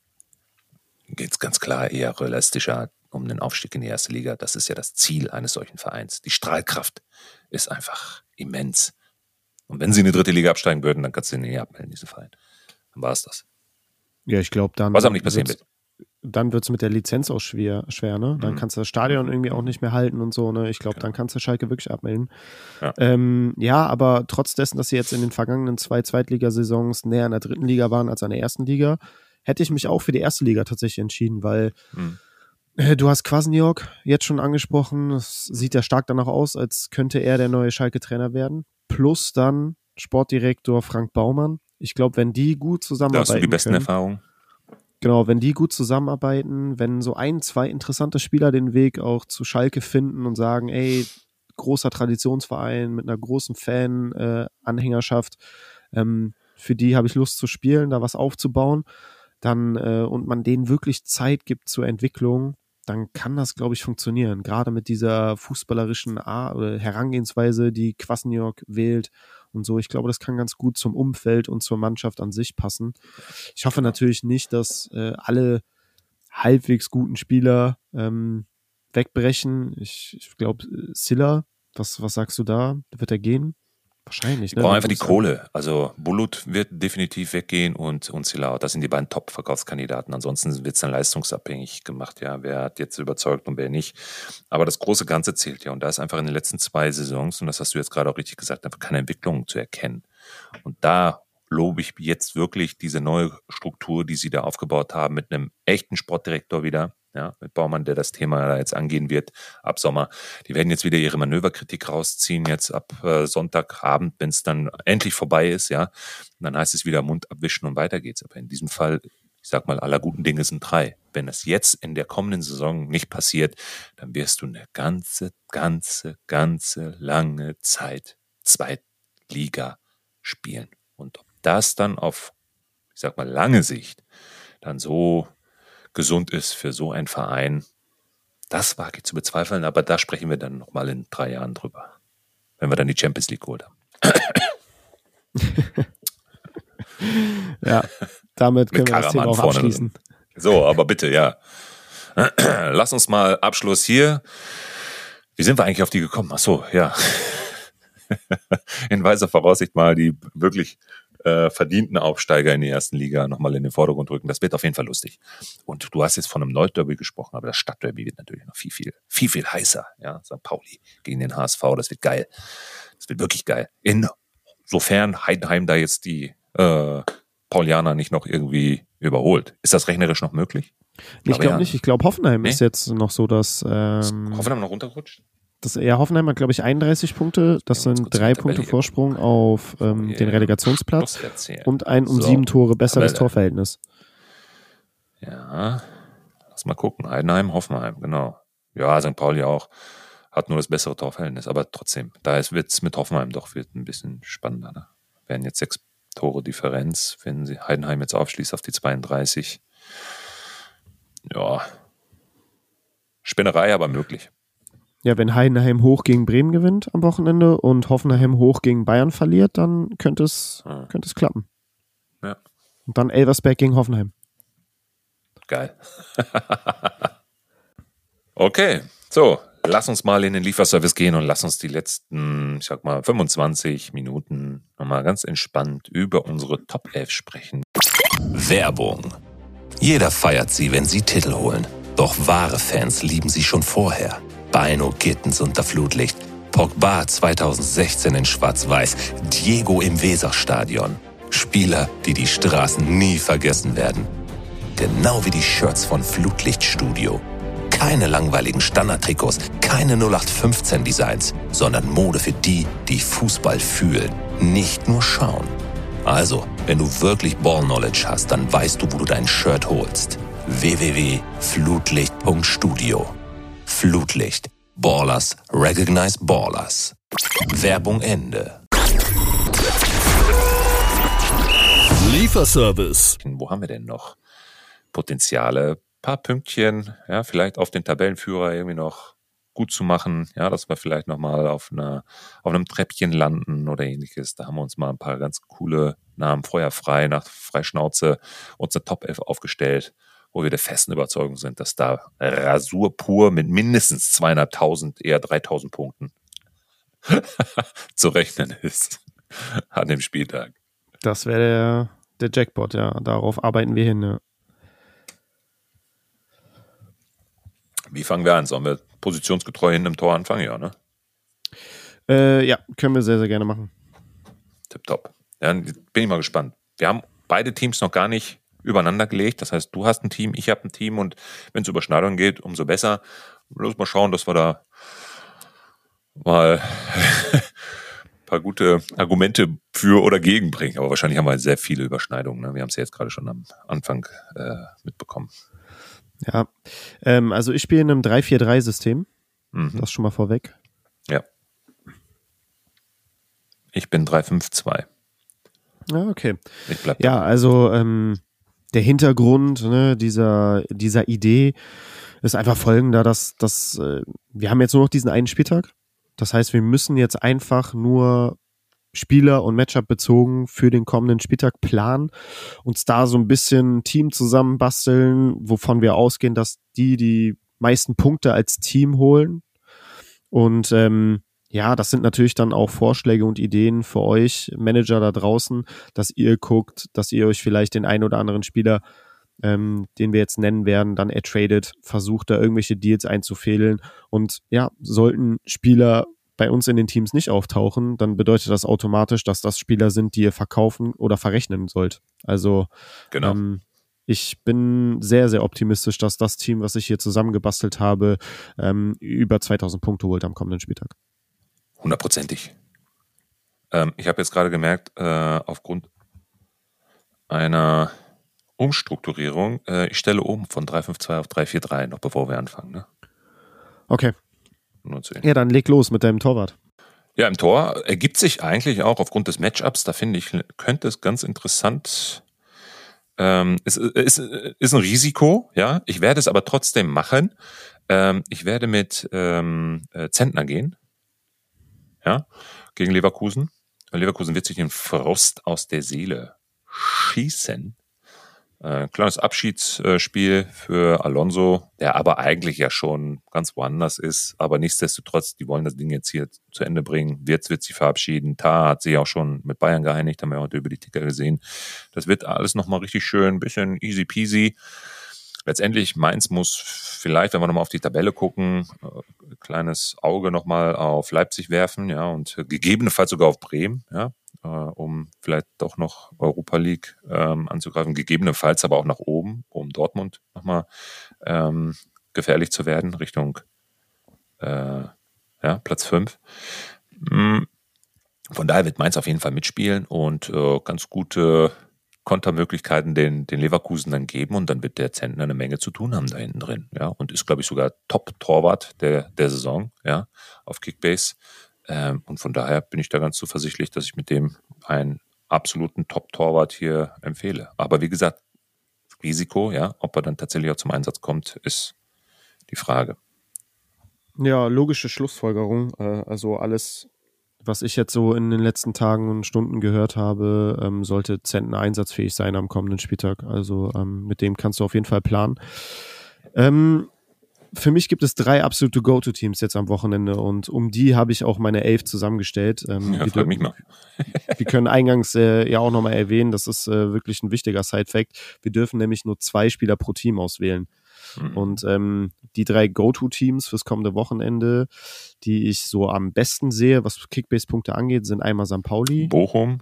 geht es ganz klar eher realistischer um den Aufstieg in die erste Liga. Das ist ja das Ziel eines solchen Vereins. Die Strahlkraft ist einfach immens. Und wenn sie in die dritte Liga absteigen würden, dann kannst du den eh abmelden, diesen Verein. Dann war es das. Ja, ich glaube, dann. Was aber nicht passieren wird. Dann wird es mit der Lizenz auch schwer, schwer ne? Dann mhm. kannst du das Stadion irgendwie auch nicht mehr halten und so, ne? Ich glaube, genau. Dann kannst du Schalke wirklich abmelden. Ja. Ähm, ja, aber trotz dessen, dass sie jetzt in den vergangenen zwei Zweitligasaisons näher an der dritten Liga waren als an der ersten Liga, hätte ich mich auch für die erste Liga tatsächlich entschieden, weil mhm. äh, du hast Kwasniok jetzt schon angesprochen. Es sieht ja stark danach aus, als könnte er der neue Schalke-Trainer werden. Plus dann Sportdirektor Frank Baumann. Ich glaube, wenn die gut zusammenarbeiten Da hast du die besten können, Erfahrungen. Genau, wenn die gut zusammenarbeiten, wenn so ein, zwei interessante Spieler den Weg auch zu Schalke finden und sagen, ey, großer Traditionsverein mit einer großen Fan-Anhängerschaft, äh, ähm, für die habe ich Lust zu spielen, da was aufzubauen, dann äh, und man denen wirklich Zeit gibt zur Entwicklung, dann kann das, glaube ich, funktionieren. Gerade mit dieser fußballerischen A- oder Herangehensweise, die Kwasniok wählt und so. Ich glaube, das kann ganz gut zum Umfeld und zur Mannschaft an sich passen. Ich hoffe natürlich nicht, dass äh, alle halbwegs guten Spieler ähm, wegbrechen. Ich, ich glaube, Silla, was, was sagst du da? Wird er gehen? Wahrscheinlich. Die ne? brauchen einfach die Kohle. Also Bulut wird definitiv weggehen und, und Silao. Das sind die beiden Top-Verkaufskandidaten. Ansonsten wird es dann leistungsabhängig gemacht. Ja, wer hat jetzt überzeugt und wer nicht. Aber das große Ganze zählt ja. Und da ist einfach in den letzten zwei Saisons, und das hast du jetzt gerade auch richtig gesagt, einfach keine Entwicklung zu erkennen. Und da lobe ich jetzt wirklich diese neue Struktur, die sie da aufgebaut haben, mit einem echten Sportdirektor wieder. Ja, mit Baumann, der das Thema da jetzt angehen wird ab Sommer. Die werden jetzt wieder ihre Manöverkritik rausziehen, jetzt ab äh, Sonntagabend, wenn es dann endlich vorbei ist, ja. Und dann heißt es wieder Mund abwischen und weiter geht's. Aber in diesem Fall, ich sag mal, aller guten Dinge sind drei. Wenn das jetzt in der kommenden Saison nicht passiert, dann wirst du eine ganze, ganze, ganze lange Zeit Zweitliga spielen. Und ob das dann auf, ich sag mal, lange Sicht dann so gesund ist für so einen Verein, das wage ich zu bezweifeln, aber da sprechen wir dann nochmal in drei Jahren drüber, wenn wir dann die Champions League geholt haben. Ja, damit können wir das Thema auch abschließen. So, aber bitte, ja. Lass uns mal Abschluss hier. Wie sind wir eigentlich auf die gekommen? Ach so, ja. In weiser Voraussicht mal die wirklich Äh, verdienten Aufsteiger in die ersten Liga nochmal in den Vordergrund rücken. Das wird auf jeden Fall lustig. Und du hast jetzt von einem Nordderby gesprochen, aber das Stadtderby wird natürlich noch viel, viel, viel, viel heißer. Ja, Sankt Pauli gegen den H S V, das wird geil. Das wird wirklich geil. Insofern Heidenheim da jetzt die äh, Paulianer nicht noch irgendwie überholt. Ist das rechnerisch noch möglich? Ich glaube glaub ja. nicht. Ich glaube, Hoffenheim nee? ist jetzt noch so, dass ähm, ist Hoffenheim noch runtergerutscht? Das, ja, Hoffenheim hat, glaube ich, einunddreißig Punkte. Das ja, sind drei Punkte Vorsprung auf ähm, ja, den Relegationsplatz und ein um so. sieben Tore besseres Aber, Torverhältnis. Ja, lass mal gucken. Heidenheim, Hoffenheim, genau. Ja, Sankt Pauli auch. Hat nur das bessere Torverhältnis, aber trotzdem, da wird es mit Hoffenheim doch wird ein bisschen spannender. Ne? Wären jetzt sechs Tore Differenz, wenn sie Heidenheim jetzt aufschließt auf die zweiunddreißig. Ja, Spinnerei, aber möglich. Ja, wenn Heidenheim hoch gegen Bremen gewinnt am Wochenende und Hoffenheim hoch gegen Bayern verliert, dann könnte es, ah. könnte es klappen. Ja. Und dann Elversberg gegen Hoffenheim. Geil. Okay, so. Lass uns mal in den Lieferservice gehen und lass uns die letzten, ich sag mal, fünfundzwanzig Minuten nochmal ganz entspannt über unsere Top elf sprechen. Werbung. Jeder feiert sie, wenn sie Titel holen. Doch wahre Fans lieben sie schon vorher. Beino Gittens unter Flutlicht, Pogba zweitausendsechzehn in Schwarz-Weiß, Diego im Weserstadion. Spieler, die die Straßen nie vergessen werden. Genau wie die Shirts von Flutlicht Studio. Keine langweiligen Standardtrikots, keine null acht fünfzehn Designs, sondern Mode für die, die Fußball fühlen, nicht nur schauen. Also, wenn du wirklich Ball-Knowledge hast, dann weißt du, wo du dein Shirt holst. w w w punkt flutlicht punkt studio. Flutlicht. Ballers recognize Ballers. Werbung Ende. Lieferservice. Wo haben wir denn noch Potenziale? Paar Pünktchen, ja, vielleicht auf den Tabellenführer irgendwie noch gut zu machen, ja, dass wir vielleicht nochmal auf einer, auf einem Treppchen landen oder ähnliches. Da haben wir uns mal ein paar ganz coole Namen feuerfrei, nach Freischnauze unsere Top elf aufgestellt, wo wir der festen Überzeugung sind, dass da Rasur pur mit mindestens zweieinhalbtausend, eher dreitausend Punkten zu rechnen ist an dem Spieltag. Das wäre der, der Jackpot, ja. Darauf arbeiten wir hin, ja. Wie fangen wir an? Sollen wir positionsgetreu hinten im Tor anfangen? Ja, ne? Äh, ja, können wir sehr, sehr gerne machen. Tipptopp. Ja, bin ich mal gespannt. Wir haben beide Teams noch gar nicht übereinander gelegt. Das heißt, du hast ein Team, ich habe ein Team und wenn es Überschneidungen geht, umso besser. Lass mal schauen, dass wir da mal ein paar gute Argumente für oder gegen bringen. Aber wahrscheinlich haben wir sehr viele Überschneidungen. Ne? Wir haben es ja jetzt gerade schon am Anfang äh, mitbekommen. Ja, ähm, also ich spiele in einem drei vier drei System. Mhm. Das schon mal vorweg. Ja. Ich bin drei fünf zwei. Ja, okay. Ich bleib ja, da. also ähm, der Hintergrund ne, dieser, dieser Idee ist einfach folgender, dass, dass äh, wir haben jetzt nur noch diesen einen Spieltag. Das heißt, wir müssen jetzt einfach nur Spieler und Matchup bezogen für den kommenden Spieltag planen, uns da so ein bisschen Team zusammenbasteln, wovon wir ausgehen, dass die die meisten Punkte als Team holen. Und ähm, ja, das sind natürlich dann auch Vorschläge und Ideen für euch Manager da draußen, dass ihr guckt, dass ihr euch vielleicht den einen oder anderen Spieler, ähm, den wir jetzt nennen werden, dann ertradet, versucht da irgendwelche Deals einzufädeln. Und ja, sollten Spieler bei uns in den Teams nicht auftauchen, dann bedeutet das automatisch, dass das Spieler sind, die ihr verkaufen oder verrechnen sollt. Also genau. ähm, ich bin sehr, sehr optimistisch, dass das Team, was ich hier zusammengebastelt habe, ähm, über zweitausend Punkte holt am kommenden Spieltag. Hundertprozentig. Ähm, ich habe jetzt gerade gemerkt, äh, aufgrund einer Umstrukturierung, äh, ich stelle um von drei fünf zwei auf drei vier drei, noch bevor wir anfangen. Ne? Okay. Ja, dann leg los mit deinem Torwart. Ja, im Tor ergibt sich eigentlich auch aufgrund des Matchups, da finde ich, könnte es ganz interessant, ähm, es ist, ist ein Risiko, ja, ich werde es aber trotzdem machen. Ähm, ich werde mit ähm, Zentner gehen, ja, gegen Leverkusen. Leverkusen wird sich den Frost aus der Seele schießen. Äh, kleines Abschiedsspiel für Alonso, der aber eigentlich ja schon ganz woanders ist. Aber nichtsdestotrotz, die wollen das Ding jetzt hier zu Ende bringen. Wirtz wird sich verabschieden. Tah hat sich auch schon mit Bayern geeinigt, haben wir heute über die Ticker gesehen. Das wird alles nochmal richtig schön, ein bisschen easy peasy. Letztendlich, Mainz muss vielleicht, wenn wir nochmal auf die Tabelle gucken, äh, kleines Auge nochmal auf Leipzig werfen, ja, und gegebenenfalls sogar auf Bremen, ja, äh, um vielleicht doch noch Europa League ähm, anzugreifen, gegebenenfalls aber auch nach oben, um Dortmund nochmal ähm, gefährlich zu werden, Richtung äh, ja, Platz fünf. Mm, von daher wird Mainz auf jeden Fall mitspielen und äh, ganz gute Kontermöglichkeiten den, den Leverkusen dann geben und dann wird der Zentner eine Menge zu tun haben da hinten drin. Ja, und ist, glaube ich, sogar Top-Torwart der, der Saison, ja, auf Kickbase. Ähm, und von daher bin ich da ganz zuversichtlich, dass ich mit dem einen absoluten Top-Torwart hier empfehle. Aber wie gesagt, Risiko, ja, ob er dann tatsächlich auch zum Einsatz kommt, ist die Frage. Ja, logische Schlussfolgerung. Äh, also alles, was ich jetzt so in den letzten Tagen und Stunden gehört habe, ähm, sollte Zentner einsatzfähig sein am kommenden Spieltag. Also ähm, mit dem kannst du auf jeden Fall planen. Ähm, für mich gibt es drei absolute Go-To-Teams jetzt am Wochenende und um die habe ich auch meine Elf zusammengestellt. Ähm, Ja, wir, frag mich mal. wir können eingangs äh, ja auch nochmal erwähnen, das ist äh, wirklich ein wichtiger Side-Fact. Wir dürfen nämlich nur zwei Spieler pro Team auswählen. Mhm. Und ähm, die drei Go-To-Teams fürs kommende Wochenende, die ich so am besten sehe, was Kickbase-Punkte angeht, sind einmal Sankt Pauli. Bochum.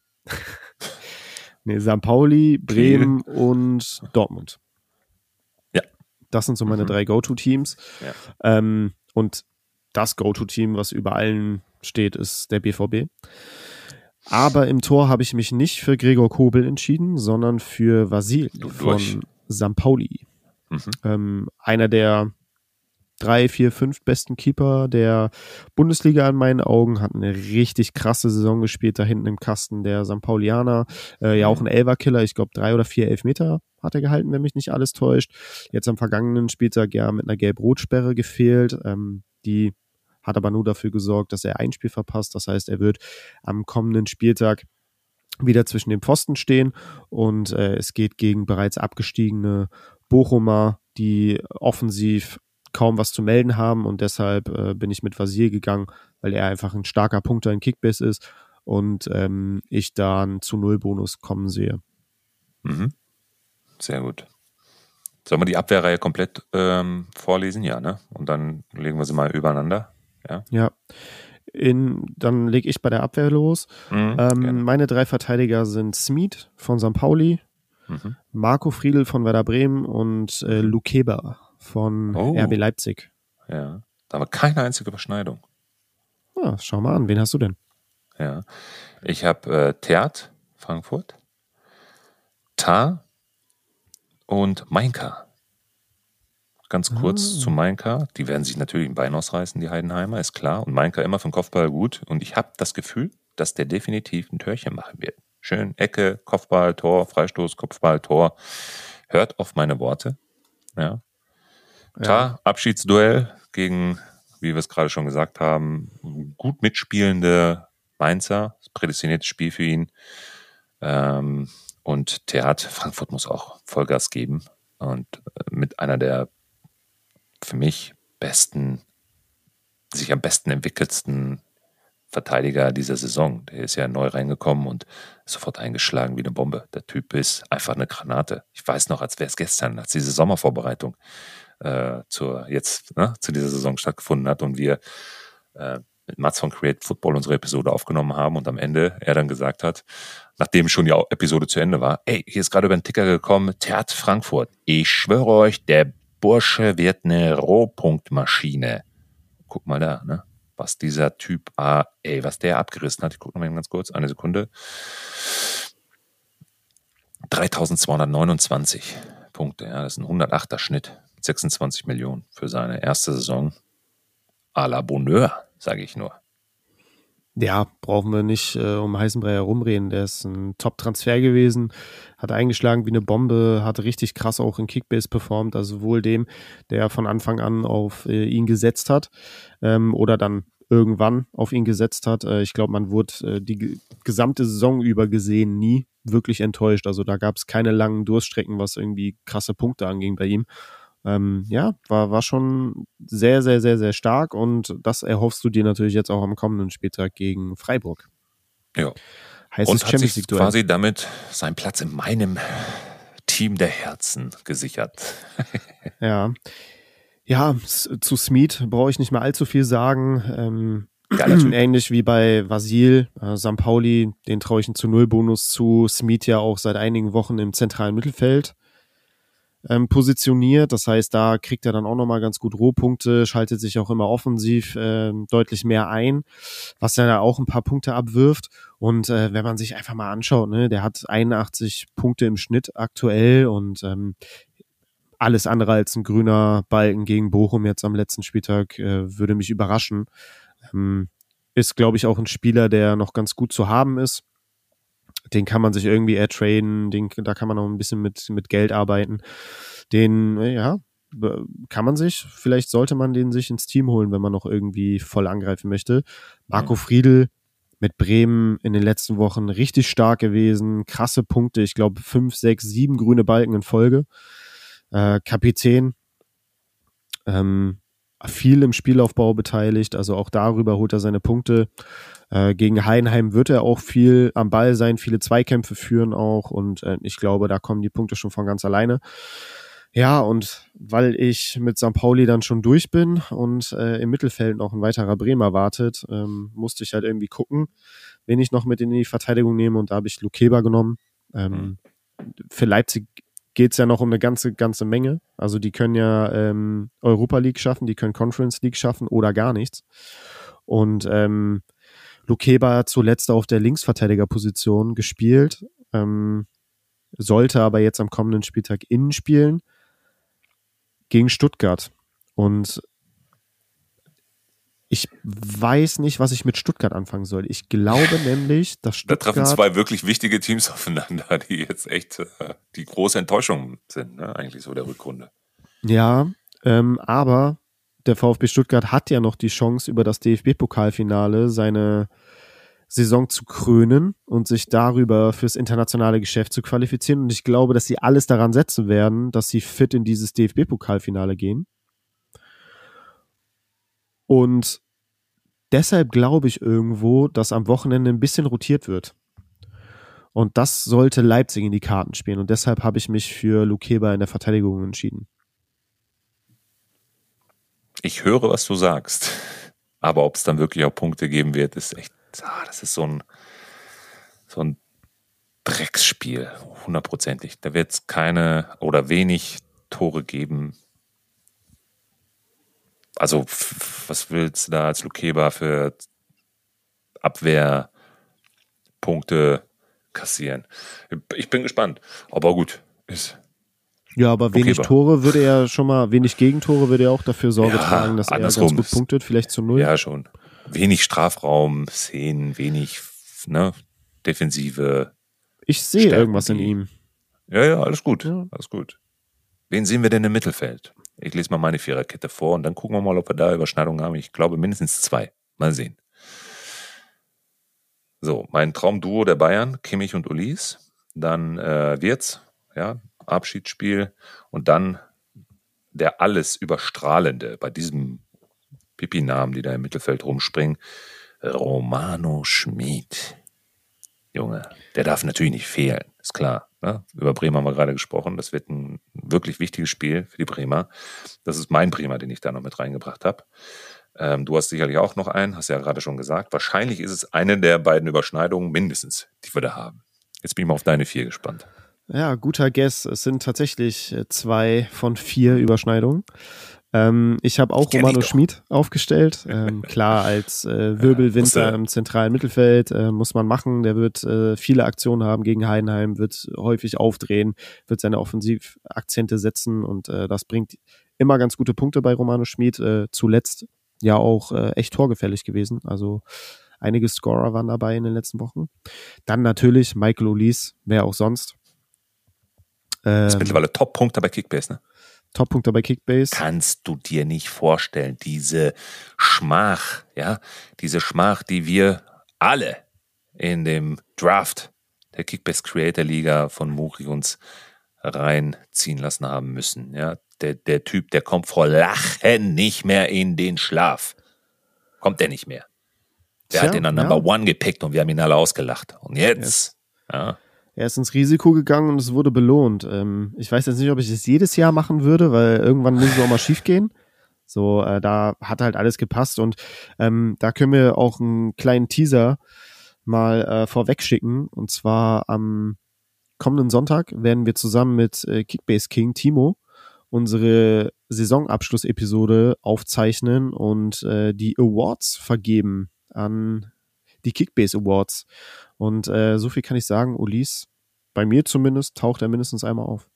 nee, Sankt Pauli, Bremen Kiel. Und Dortmund. Ja. Das sind so meine mhm. drei Go-To-Teams. Ja. Ähm, und das Go-To-Team, was über allen steht, ist der B V B. Aber im Tor habe ich mich nicht für Gregor Kobel entschieden, sondern für Vasil von Sankt Pauli. Mhm. Ähm, einer der drei, vier, fünf besten Keeper der Bundesliga in meinen Augen, hat eine richtig krasse Saison gespielt, da hinten im Kasten der Sankt Paulianer, äh, ja auch ein Elferkiller, ich glaube drei oder vier Elfmeter hat er gehalten, wenn mich nicht alles täuscht. Jetzt am vergangenen Spieltag ja mit einer Gelb-Rot-Sperre gefehlt, ähm, die hat aber nur dafür gesorgt, dass er ein Spiel verpasst, das heißt, er wird am kommenden Spieltag wieder zwischen den Pfosten stehen und äh, es geht gegen bereits abgestiegene Bochumer, die offensiv kaum was zu melden haben und deshalb äh, bin ich mit Vasil gegangen, weil er einfach ein starker Punkter in Kickbase ist und ähm, ich da einen zu null Bonus kommen sehe. Mhm. Sehr gut. Sollen wir die Abwehrreihe komplett ähm, vorlesen? Ja, ne? Und dann legen wir sie mal übereinander. Ja. Ja. In, dann lege ich bei der Abwehr los. Mhm, ähm, meine drei Verteidiger sind Smith von Sankt Pauli, mhm. Marco Friedl von Werder Bremen und äh, Lukeba von oh. R B Leipzig. Ja, aber keine einzige Überschneidung. Ja, schau mal an, wen hast du denn? Ja, ich habe äh, Theat, Frankfurt, Tar und Mainka. Ganz kurz ah. zu Mainka. Die werden sich natürlich ein Bein ausreißen, die Heidenheimer, ist klar. Und Mainka immer für den Kopfball gut. Und ich habe das Gefühl, dass der definitiv ein Törchen machen wird. Schön Ecke, Kopfball, Tor, Freistoß, Kopfball, Tor. Hört auf meine Worte. Ja. Ja. Tar, Abschiedsduell gegen, wie wir es gerade schon gesagt haben, gut mitspielende Mainzer. Prädestiniertes Spiel für ihn. Ähm, und Theat, Frankfurt muss auch Vollgas geben. Und mit einer der für mich besten, sich am besten entwickelsten Verteidiger dieser Saison. Der ist ja neu reingekommen und sofort eingeschlagen wie eine Bombe. Der Typ ist einfach eine Granate. Ich weiß noch, als wäre es gestern, als diese Sommervorbereitung äh, zur, jetzt ne, zu dieser Saison stattgefunden hat und wir äh, mit Mats von Create Football unsere Episode aufgenommen haben und am Ende er dann gesagt hat, nachdem schon die Episode zu Ende war, ey, hier ist gerade über den Ticker gekommen, Theat Frankfurt. Ich schwöre euch, der Bursche wird eine Rohpunktmaschine. Guck mal da, ne? Was dieser Typ, ah, ey, was der abgerissen hat. Ich gucke nochmal ganz kurz, eine Sekunde. dreitausendzweihundertneunundzwanzig Punkte, ja, das ist ein hundertachter Schnitt. sechsundzwanzig Millionen für seine erste Saison. À la Bonheur, sage ich nur. Ja, brauchen wir nicht äh, um Heißenbrei herumreden. Der ist ein Top-Transfer gewesen, hat eingeschlagen wie eine Bombe, hat richtig krass auch in Kickbase performt, also wohl dem, der von Anfang an auf äh, ihn gesetzt hat ähm, oder dann irgendwann auf ihn gesetzt hat. Äh, ich glaube, man wurde äh, die g- gesamte Saison über gesehen nie wirklich enttäuscht. Also da gab es keine langen Durststrecken, was irgendwie krasse Punkte anging bei ihm. Ähm, ja, war, war schon sehr, sehr, sehr, sehr stark und das erhoffst du dir natürlich jetzt auch am kommenden Spieltag gegen Freiburg. Ja. Heißt und hat sich quasi damit seinen Platz in meinem Team der Herzen gesichert. ja. Ja, zu Smith brauche ich nicht mehr allzu viel sagen. Ähm, ähnlich wie bei Vasil, äh, Sankt Pauli, den traue ich einen zu null Bonus zu. Smith ja auch seit einigen Wochen im zentralen Mittelfeld. ähm, positioniert. Das heißt, da kriegt er dann auch nochmal ganz gut Rohpunkte, schaltet sich auch immer offensiv äh, deutlich mehr ein, was ja da auch ein paar Punkte abwirft. Und äh, wenn man sich einfach mal anschaut, ne, der hat einundachtzig Punkte im Schnitt aktuell und ähm, alles andere als ein grüner Balken gegen Bochum jetzt am letzten Spieltag äh, würde mich überraschen. Ähm, ist, glaube ich, auch ein Spieler, der noch ganz gut zu haben ist. Den kann man sich irgendwie ertraden, den, da kann man auch ein bisschen mit, mit Geld arbeiten. Den, ja, kann man sich, vielleicht sollte man den sich ins Team holen, wenn man noch irgendwie voll angreifen möchte. Marco Friedl mit Bremen in den letzten Wochen richtig stark gewesen, krasse Punkte, ich glaube fünf, sechs, sieben grüne Balken in Folge. Äh, Kapitän, ähm, viel im Spielaufbau beteiligt, also auch darüber holt er seine Punkte. Äh, gegen Heidenheim wird er auch viel am Ball sein, viele Zweikämpfe führen auch und äh, ich glaube, da kommen die Punkte schon von ganz alleine. Ja, und weil ich mit Sankt Pauli dann schon durch bin und äh, im Mittelfeld noch ein weiterer Bremer wartet, ähm, musste ich halt irgendwie gucken, wen ich noch mit in die Verteidigung nehme und da habe ich Lukeba genommen. Ähm, mhm. Für Leipzig geht es ja noch um eine ganze, ganze Menge. Also die können ja ähm, Europa League schaffen, die können Conference League schaffen oder gar nichts. Und ähm, Lukeba hat zuletzt auf der Linksverteidigerposition gespielt, ähm, sollte aber jetzt am kommenden Spieltag innen spielen gegen Stuttgart. Und ich weiß nicht, was ich mit Stuttgart anfangen soll. Ich glaube nämlich, dass Stuttgart... Da treffen zwei wirklich wichtige Teams aufeinander, die jetzt echt äh, die große Enttäuschung sind, ne? Eigentlich so der Rückrunde. Ja, ähm, aber der VfB Stuttgart hat ja noch die Chance, über das D F B-Pokalfinale seine Saison zu krönen und sich darüber fürs internationale Geschäft zu qualifizieren. Und ich glaube, dass sie alles daran setzen werden, dass sie fit in dieses D F B-Pokalfinale gehen. Und deshalb glaube ich irgendwo, dass am Wochenende ein bisschen rotiert wird. Und das sollte Leipzig in die Karten spielen. Und deshalb habe ich mich für Lukeba in der Verteidigung entschieden. Ich höre, was du sagst. Aber ob es dann wirklich auch Punkte geben wird, ist echt, ah, das ist so ein, so ein Drecksspiel, hundertprozentig. Da wird es keine oder wenig Tore geben. Also, was willst du da als Lukeba für Abwehrpunkte kassieren? Ich bin gespannt. Aber gut, ist. Ja, aber wenig Lukeba. Tore würde er schon mal, wenig Gegentore würde er auch dafür Sorge ja, tragen, dass er ganz gut punktet, vielleicht zu null. Ja, schon. Wenig Strafraum, Szenen, wenig, ne, Defensive. Ich sehe irgendwas die. in ihm. Ja, ja, alles gut, ja. alles gut. Wen sehen wir denn im Mittelfeld? Ich lese mal meine Viererkette vor und dann gucken wir mal, ob wir da Überschneidungen haben. Ich glaube mindestens zwei. Mal sehen. So, mein Traumduo der Bayern, Kimmich und Ulis. Dann äh, Wirtz, ja, Abschiedsspiel. Und dann der alles Überstrahlende bei diesem Pipi-Namen, die da im Mittelfeld rumspringen, Romano Schmid. Junge, der darf natürlich nicht fehlen, ist klar. Ne? Über Bremen haben wir gerade gesprochen. Das wird ein wirklich wichtiges Spiel für die Bremer. Das ist mein Bremer, den ich da noch mit reingebracht habe. Ähm, du hast sicherlich auch noch einen, hast ja gerade schon gesagt. Wahrscheinlich ist es eine der beiden Überschneidungen mindestens, die wir da haben. Jetzt bin ich mal auf deine vier gespannt. Ja, guter Guess. Es sind tatsächlich zwei von vier Überschneidungen. Ähm, ich habe auch Romano Schmid aufgestellt. Ähm, klar, als äh, Wirbelwind ja, im zentralen Mittelfeld äh, muss man machen. Der wird äh, viele Aktionen haben gegen Heidenheim, wird häufig aufdrehen, wird seine Offensivakzente setzen und äh, das bringt immer ganz gute Punkte bei Romano Schmid. Äh, zuletzt ja auch äh, echt torgefällig gewesen. Also einige Scorer waren dabei in den letzten Wochen. Dann natürlich Michael Ulis, wer auch sonst. Ähm, das ist mittlerweile Top-Punkter bei Kickbase, ne? Top-Punkter bei Kickbase. Kannst du dir nicht vorstellen, diese Schmach, ja, diese Schmach, die wir alle in dem Draft der Kickbase Creator Liga von Muri uns reinziehen lassen haben müssen, ja. Der, der Typ, der kommt vor Lachen nicht mehr in den Schlaf. Kommt der nicht mehr. Der Tja, hat den an Number ja. One gepickt und wir haben ihn alle ausgelacht. Und jetzt, yes. ja. Er ist ins Risiko gegangen und es wurde belohnt. Ähm, ich weiß jetzt nicht, ob ich das jedes Jahr machen würde, weil irgendwann muss es auch mal schief gehen. So, äh, da hat halt alles gepasst und ähm, da können wir auch einen kleinen Teaser mal äh, vorweg schicken. Und zwar am kommenden Sonntag werden wir zusammen mit äh, Kickbase King Timo unsere Saisonabschlussepisode aufzeichnen und äh, die Awards vergeben an die Kickbase Awards. Und äh, so viel kann ich sagen, Ulis, bei mir zumindest taucht er mindestens einmal auf.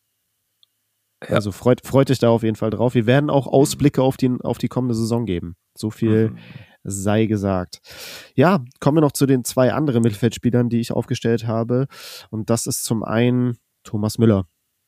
Ja. Also freut, freut dich da auf jeden Fall drauf. Wir werden auch Ausblicke auf die, auf die kommende Saison geben. So viel mhm. sei gesagt. Ja, kommen wir noch zu den zwei anderen Mittelfeldspielern, die ich aufgestellt habe. Und das ist zum einen Thomas Müller.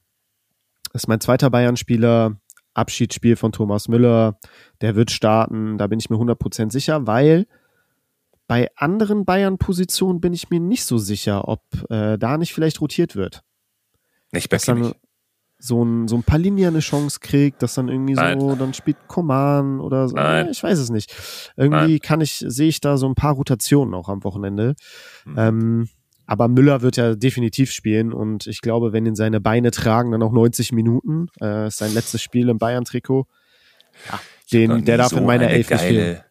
Das ist mein zweiter Bayern-Spieler. Abschiedsspiel von Thomas Müller. Der wird starten, da bin ich mir hundert Prozent sicher, weil bei anderen Bayern-Positionen bin ich mir nicht so sicher, ob äh, da nicht vielleicht rotiert wird. Nicht bei Kimmich. So ein, so ein Palinja eine Chance kriegt, dass dann irgendwie Nein. so, dann spielt Coman oder so. Nein. Ich weiß es nicht. Irgendwie Nein. kann ich, sehe ich da so ein paar Rotationen auch am Wochenende. Mhm. Ähm, aber Müller wird ja definitiv spielen und ich glaube, wenn ihn seine Beine tragen, dann auch neunzig Minuten. Äh, ist sein letztes Spiel im Bayern-Trikot. Ja, den, der darf so in meiner eine Elf nicht fehlen. geile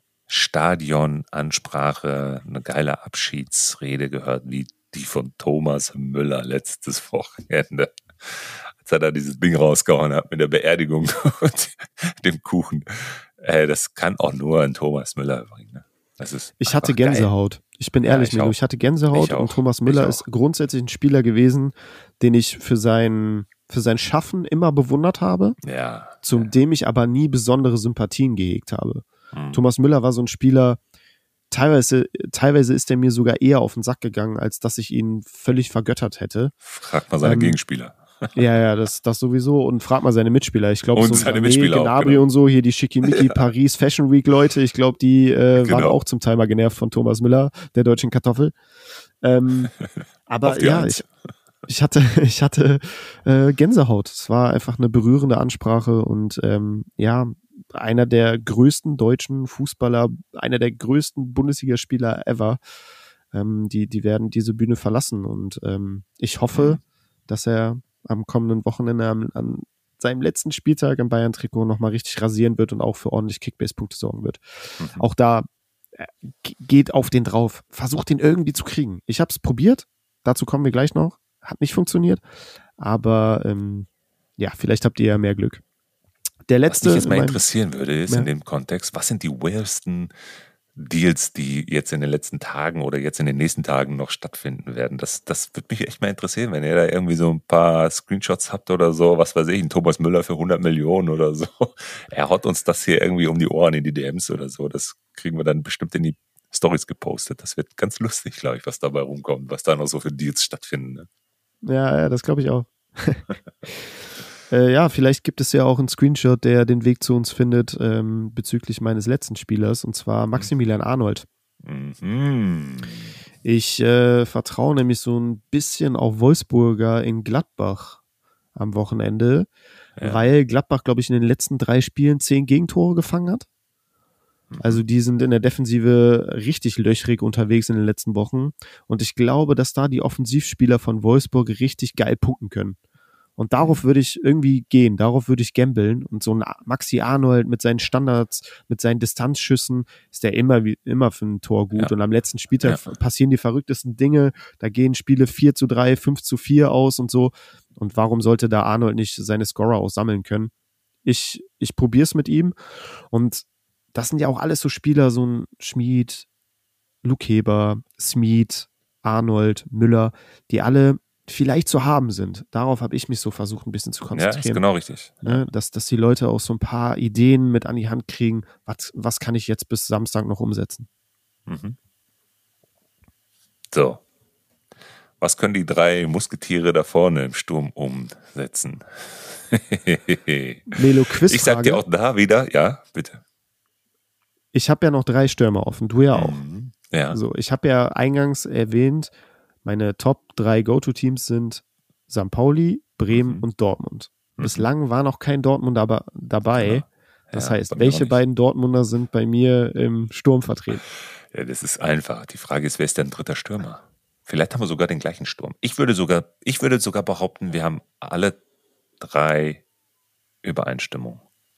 Stadionansprache, eine geile Abschiedsrede gehört, wie die von Thomas Müller letztes Wochenende. Als er da dieses Ding rausgehauen hat mit der Beerdigung und dem Kuchen. Äh, das kann auch nur ein Thomas Müller bringen. Ne? Das ist ich hatte Gänsehaut. Geil. Ich bin ehrlich, ja, ich, Milo, ich hatte Gänsehaut ich und Thomas Müller ist grundsätzlich ein Spieler gewesen, den ich für sein, für sein Schaffen immer bewundert habe, ja, zu ja. dem ich aber nie besondere Sympathien gehegt habe. Hm. Thomas Müller war so ein Spieler, teilweise, teilweise ist er mir sogar eher auf den Sack gegangen, als dass ich ihn völlig vergöttert hätte. Frag mal seine ähm, Gegenspieler. Ja, ja, das, das sowieso. Und frag mal seine Mitspieler. Ich glaube, so seine Mitspieler auch, Gnabry genau. und so, hier die Schickimicki Ja. Paris Fashion Week Leute, ich glaube, die äh, Genau. waren auch zum Teil mal genervt von Thomas Müller, der deutschen Kartoffel. Ähm, aber ja, ich, ich hatte, ich hatte äh, Gänsehaut. Es war einfach eine berührende Ansprache und ähm, ja, einer der größten deutschen Fußballer, einer der größten Bundesligaspieler ever. Ähm, die, die werden diese Bühne verlassen und ähm, ich hoffe, mhm. dass er am kommenden Wochenende an, an seinem letzten Spieltag im Bayern-Trikot nochmal richtig rasieren wird und auch für ordentlich Kickbase-Punkte sorgen wird. Mhm. Auch da äh, geht auf den drauf. Versucht ihn irgendwie zu kriegen. Ich habe es probiert. Dazu kommen wir gleich noch. Hat nicht funktioniert. Aber ähm, ja, vielleicht habt ihr ja mehr Glück. Der letzte, was mich jetzt mal mein, interessieren würde, ist ja. in dem Kontext, was sind die wildesten Deals, die jetzt in den letzten Tagen oder jetzt in den nächsten Tagen noch stattfinden werden? Das, das würde mich echt mal interessieren, wenn ihr da irgendwie so ein paar Screenshots habt oder so, was weiß ich, ein Thomas Müller für hundert Millionen oder so. Er haut uns das hier irgendwie um die Ohren in die D Ms oder so. Das kriegen wir dann bestimmt in die Stories gepostet. Das wird ganz lustig, glaube ich, was dabei rumkommt, was da noch so für Deals stattfinden. Ne? Ja, ja, das glaube ich auch. Äh, ja, vielleicht gibt es ja auch einen Screenshot, der den Weg zu uns findet ähm, bezüglich meines letzten Spielers, und zwar Maximilian Arnold. Mhm. Ich äh, vertraue nämlich so ein bisschen auf Wolfsburger in Gladbach am Wochenende, ja. weil Gladbach, glaube ich, in den letzten drei Spielen zehn Gegentore gefangen hat. Also die sind in der Defensive richtig löchrig unterwegs in den letzten Wochen und ich glaube, dass da die Offensivspieler von Wolfsburg richtig geil punkten können. Und darauf würde ich irgendwie gehen, darauf würde ich gambeln. Und so ein Maxi Arnold mit seinen Standards, mit seinen Distanzschüssen ist der immer wie immer für ein Tor gut. Ja. Und am letzten Spieltag ja. passieren die verrücktesten Dinge. Da gehen Spiele vier zu drei, fünf zu vier aus und so. Und warum sollte da Arnold nicht seine Scorer auch sammeln können? Ich, ich probiere es mit ihm. Und das sind ja auch alles so Spieler, so ein Schmid, Luke Heber, Smith, Arnold, Müller, die alle vielleicht zu haben sind. Darauf habe ich mich so versucht, ein bisschen zu konzentrieren. Ja, ist genau richtig. Ne, dass, dass die Leute auch so ein paar Ideen mit an die Hand kriegen, was, was kann ich jetzt bis Samstag noch umsetzen. Mhm. So. Was können die drei Musketiere da vorne im Sturm umsetzen? Melo, Quizfrage. Ich sag dir auch da wieder, ja, bitte. Ich habe ja noch drei Stürmer offen, du ja auch. Mhm. Ja. So, ich habe ja eingangs erwähnt, meine Top drei Go-To-Teams sind Sankt Pauli, Bremen mhm. und Dortmund. Mhm. Bislang war noch kein Dortmund aber dabei. Ja. Das ja, heißt, welche beiden Dortmunder sind bei mir im Sturm vertreten? Ja, das ist einfach. Die Frage ist, wer ist denn dritter Stürmer? Vielleicht haben wir sogar den gleichen Sturm. Ich würde sogar, ich würde sogar behaupten, wir haben alle drei Übereinstimmung.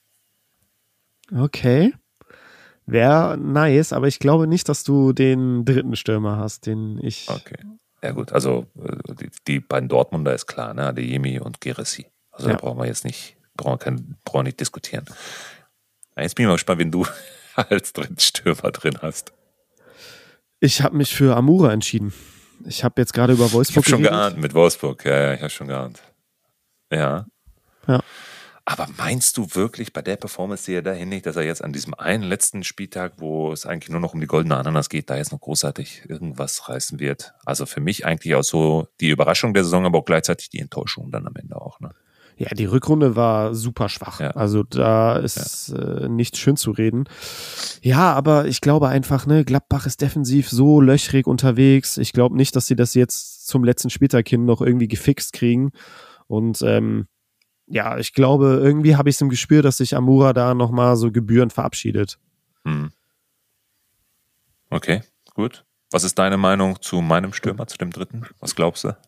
Okay. Wäre nice, aber ich glaube nicht, dass du den dritten Stürmer hast, den ich... Okay. Ja gut, also die, die beiden Dortmunder ist klar, ne? Adeyemi und Guirassy. Also Ja. da brauchen wir jetzt nicht, brauchen wir, kein, brauchen wir nicht diskutieren. Jetzt bin ich mal gespannt, wen du als dritten Stürmer drin hast. Ich habe mich für Amura entschieden. Ich habe jetzt gerade über Wolfsburg Ich habe schon geredet. geahnt mit Wolfsburg. Ja, ja, ich habe schon geahnt. Ja. Ja. Aber meinst du wirklich bei der Performance, die er da hinlegt, dass er jetzt an diesem einen letzten Spieltag, wo es eigentlich nur noch um die goldene Ananas geht, da jetzt noch großartig irgendwas reißen wird? Also für mich eigentlich auch so die Überraschung der Saison, aber auch gleichzeitig die Enttäuschung dann am Ende auch. Ne? Ja, die Rückrunde war super schwach. Ja. Also da ist ja. äh, nichts schön zu reden. Ja, aber ich glaube einfach, ne, Gladbach ist defensiv so löchrig unterwegs. Ich glaube nicht, dass sie das jetzt zum letzten Spieltag hin noch irgendwie gefixt kriegen. Und ähm, ja, ich glaube, irgendwie habe ich es im Gespür, dass sich Amura da nochmal so gebührend verabschiedet. Hm. Okay, gut. Was ist deine Meinung zu meinem Stürmer, zu dem dritten? Was glaubst du?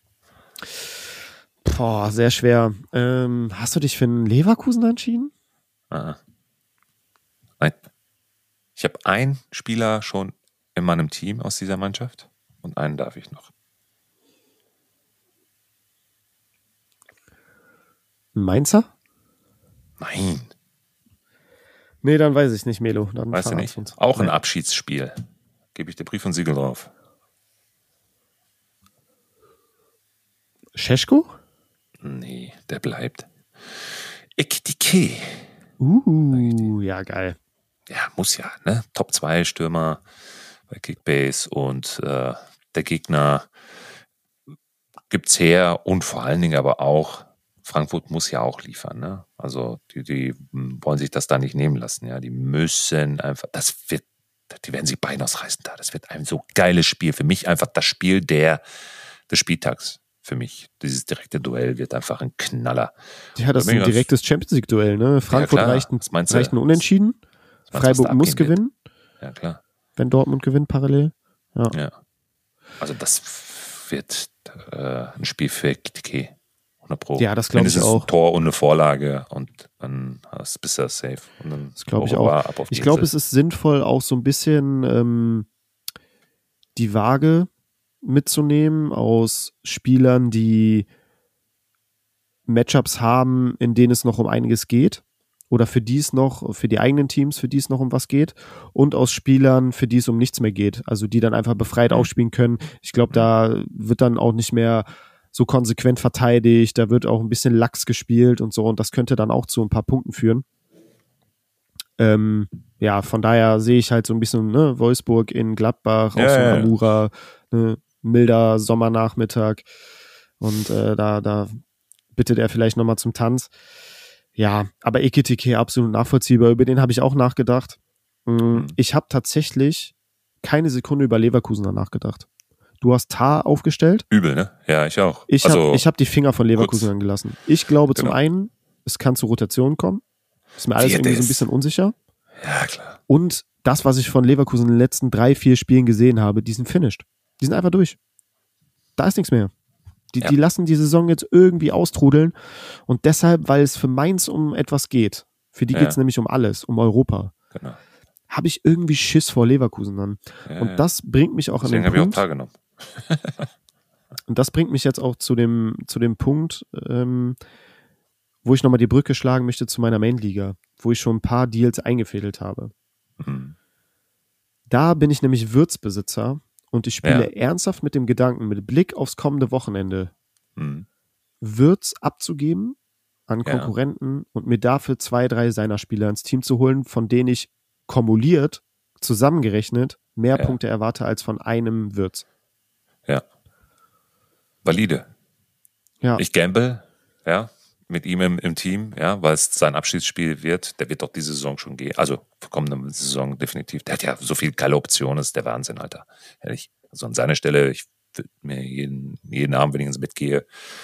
Boah, sehr schwer. Ähm, hast du dich für einen Leverkusen entschieden? Ah. Nein. Ich habe einen Spieler schon in meinem Team aus dieser Mannschaft und einen darf ich noch. Ein Mainzer? Nein. Nee, dann weiß ich nicht, Melo. Dann Weißt du verrat's nicht? uns. Auch ein Nee. Abschiedsspiel. Gebe ich dir Brief und Siegel drauf. Šeško? Nee, der bleibt. Ekitike. Uh, ja, geil. Ja, muss ja, ne? Top zwei Stürmer bei Kickbase und äh, der Gegner gibt's her und vor allen Dingen aber auch Frankfurt muss ja auch liefern, ne? Also die, die wollen sich das da nicht nehmen lassen, ja. Die müssen einfach, das wird, die werden sich Beine ausreißen da. Das wird ein so geiles Spiel. Für mich einfach das Spiel der, des Spieltags. Für mich. Dieses direkte Duell wird einfach ein Knaller. Ja, das ist Da bin ein ich direktes Champions League-Duell, ne? Frankfurt Ja, klar. reicht, ein, Was meinst du? reicht ein Unentschieden. meinst du, was Freiburg da muss abgehen wird? gewinnen, Ja, klar. wenn Dortmund gewinnt parallel. Ja. Ja. Also das wird äh, ein Spiel für Ekitike. hundert Pro. Ja, das glaube ich Mindestens auch. Ein Tor und eine Vorlage und dann hast, bist du safe. Und dann Das glaube ich Hoch, auch. ab auf die Ich glaube, es Insel. ist sinnvoll, auch so ein bisschen ähm, die Waage mitzunehmen aus Spielern, die Matchups haben, in denen es noch um einiges geht. Oder für die es noch, für die eigenen Teams, für die es noch um was geht. Und aus Spielern, für die es um nichts mehr geht. Also die dann einfach befreit Mhm. aufspielen können. Ich glaube, da wird dann auch nicht mehr so konsequent verteidigt. Da wird auch ein bisschen lax gespielt und so. Und das könnte dann auch zu ein paar Punkten führen. Ähm, ja, von daher sehe ich halt so ein bisschen, ne, Wolfsburg in Gladbach, Ja, auch so ja, ja. Amura, ne, milder Sommernachmittag. Und äh, da, da bittet er vielleicht nochmal zum Tanz. Ja, aber Ekitike absolut nachvollziehbar. Über den habe ich auch nachgedacht. Mhm. Ich habe tatsächlich keine Sekunde über Leverkusen danach gedacht. Du hast Tar aufgestellt. Übel, ne? Ja, ich auch. Ich also, habe ich hab die Finger von Leverkusen gut. angelassen. Ich glaube zum Genau. einen, es kann zu Rotationen kommen. Ist mir alles Wird irgendwie so ein es. bisschen unsicher. ja, klar. Und das, was ich von Leverkusen in den letzten drei, vier Spielen gesehen habe, die sind finished. Die sind einfach durch. Da ist nichts mehr. Die, Ja. die lassen die Saison jetzt irgendwie austrudeln. Und deshalb, weil es für Mainz um etwas geht, für die Ja. geht es nämlich um alles, um Europa, Genau. habe ich irgendwie Schiss vor Leverkusen dann. Ja, Und ja. das bringt mich auch Deswegen an habe den ich auch Punkt. teilgenommen. Und das bringt mich jetzt auch zu dem, zu dem Punkt, ähm, wo ich nochmal die Brücke schlagen möchte zu meiner Main-Liga, wo ich schon ein paar Deals eingefädelt habe. Mhm. Da bin ich nämlich Würzbesitzer und ich spiele Ja. ernsthaft mit dem Gedanken, mit Blick aufs kommende Wochenende, Mhm. Würz abzugeben an Ja. Konkurrenten und mir dafür zwei, drei seiner Spieler ins Team zu holen, von denen ich kumuliert, zusammengerechnet, mehr Ja. Punkte erwarte als von einem Würz. Ja. Valide. Ja, Ich gamble, ja, mit ihm im, im Team, ja, weil es sein Abschiedsspiel wird. Der wird doch diese Saison schon gehen. Also, für kommende Saison definitiv. Der hat ja so viele geile Optionen, das ist der Wahnsinn, Alter. Ehrlich. Also an seiner Stelle, ich würde mir jeden, jeden Abend, wenn ich ins Bett gehe,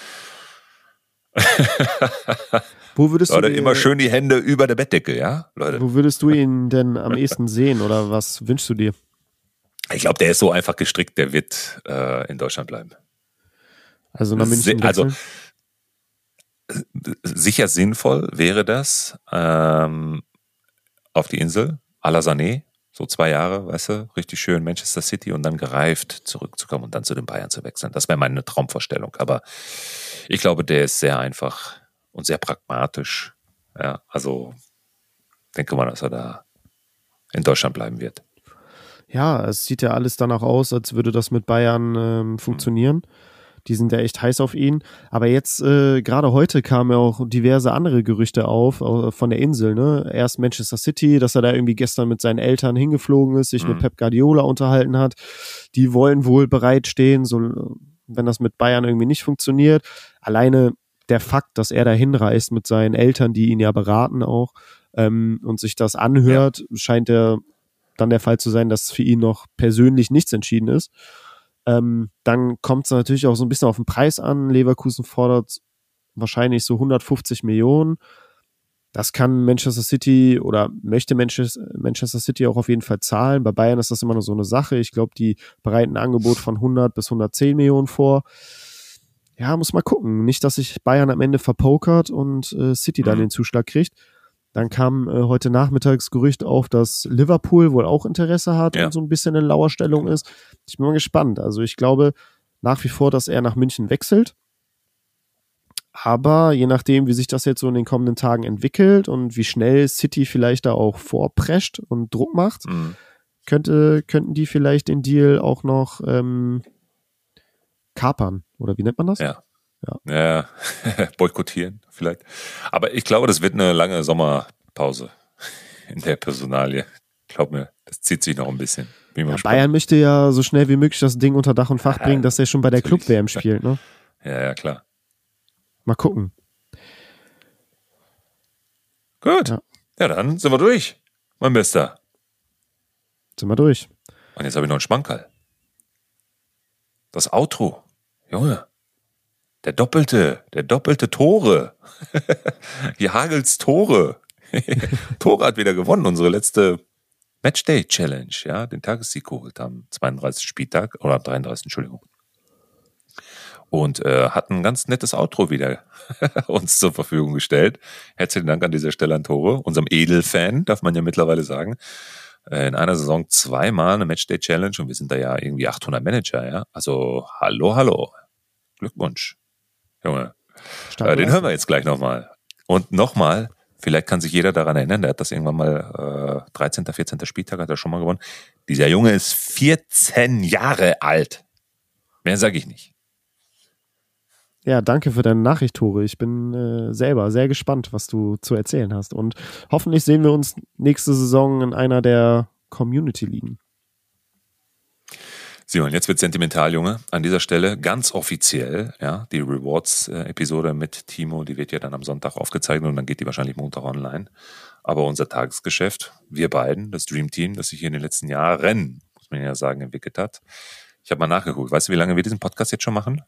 wo würdest du Leute, dir, immer schön die Hände über der Bettdecke, ja, Leute. wo würdest du ihn denn am ehesten sehen oder was wünschst du dir? Ich glaube, der ist so einfach gestrickt, der wird äh, in Deutschland bleiben. Also nach München Se- also, wechseln? Sicher sinnvoll wäre das ähm, auf die Insel, à la Sané, So zwei Jahre, weißt du, richtig schön Manchester City und dann gereift zurückzukommen und dann zu den Bayern zu wechseln. Das wäre meine Traumvorstellung. Aber ich glaube, der ist sehr einfach und sehr pragmatisch. Ja, also denke mal, dass er da in Deutschland bleiben wird. Ja, es sieht ja alles danach aus, als würde das mit Bayern ähm, funktionieren. Mhm. Die sind ja echt heiß auf ihn. Aber jetzt, äh, gerade heute kamen ja auch diverse andere Gerüchte auf, äh, von der Insel, ne? Erst Manchester City, dass er da irgendwie gestern mit seinen Eltern hingeflogen ist, sich mhm. mit Pep Guardiola unterhalten hat. Die wollen wohl bereitstehen, so, wenn das mit Bayern irgendwie nicht funktioniert. Alleine der Fakt, dass er da hinreist mit seinen Eltern, die ihn ja beraten auch, ähm, und sich das anhört, ja. scheint ja dann der Fall zu sein, dass für ihn noch persönlich nichts entschieden ist. Ähm, dann kommt es natürlich auch so ein bisschen auf den Preis an. Leverkusen fordert wahrscheinlich so hundertfünfzig Millionen. Das kann Manchester City oder möchte Manchester, Manchester City auch auf jeden Fall zahlen. Bei Bayern ist das immer nur so eine Sache. Ich glaube, die bereiten ein Angebot von hundert bis hundertzehn Millionen vor. Ja, muss mal gucken. Nicht, dass sich Bayern am Ende verpokert und äh, City dann den Zuschlag kriegt. Dann kam äh, heute Nachmittags Gerücht auf, dass Liverpool wohl auch Interesse hat ja. und so ein bisschen in Lauerstellung ist. Ich bin mal gespannt. Also ich glaube nach wie vor, dass er nach München wechselt. Aber je nachdem, wie sich das jetzt so in den kommenden Tagen entwickelt und wie schnell City vielleicht da auch vorprescht und Druck macht, mhm. könnte, könnten die vielleicht den Deal auch noch ähm, kapern. Oder wie nennt man das? Ja. Ja, ja. boykottieren vielleicht. Aber ich glaube, das wird eine lange Sommerpause in der Personalie. Ich glaube mir, das zieht sich noch ein bisschen. Ja, Bayern möchte ja so schnell wie möglich das Ding unter Dach und Fach ja, bringen, dass er schon bei der Club-W M spielt. Ne? Ja, ja, klar. Mal gucken. Gut. Ja. ja, dann sind wir durch, mein Bester. Sind wir durch. Und jetzt habe ich noch einen Schmankerl. Das Outro. Junge. Der doppelte, der doppelte Tore. Hier hagelt's Tore. Tore hat wieder gewonnen, unsere letzte Matchday-Challenge, ja, den Tagessieg geholt am zweiunddreißigsten Spieltag, oder am dreiunddreißigsten Entschuldigung. Und äh, hat ein ganz nettes Outro wieder uns zur Verfügung gestellt. Herzlichen Dank an dieser Stelle an Tore, unserem Edelfan, darf man ja mittlerweile sagen. Äh, in einer Saison zweimal eine Matchday-Challenge und wir sind da ja irgendwie achthundert Manager, ja. Also, hallo, hallo. Glückwunsch. Junge, äh, den hören wir jetzt gleich nochmal. Und nochmal, vielleicht kann sich jeder daran erinnern, der hat das irgendwann mal, äh, dreizehnten, vierzehnten Spieltag hat er schon mal gewonnen. Dieser Junge ist vierzehn Jahre alt. Mehr sage ich nicht. Ja, danke für deine Nachricht, Tore. Ich bin äh, selber sehr gespannt, was du zu erzählen hast. Und hoffentlich sehen wir uns nächste Saison in einer der Community-Ligen. Simon, jetzt wird sentimental, Junge. An dieser Stelle ganz offiziell, ja, die Rewards-Episode mit Timo, die wird ja dann am Sonntag aufgezeichnet und dann geht die wahrscheinlich Montag online. Aber unser Tagesgeschäft, wir beiden, das Dream Team, das sich hier in den letzten Jahren, muss man ja sagen, entwickelt hat. Ich habe mal nachgeguckt. Weißt du, wie lange wir diesen Podcast jetzt schon machen?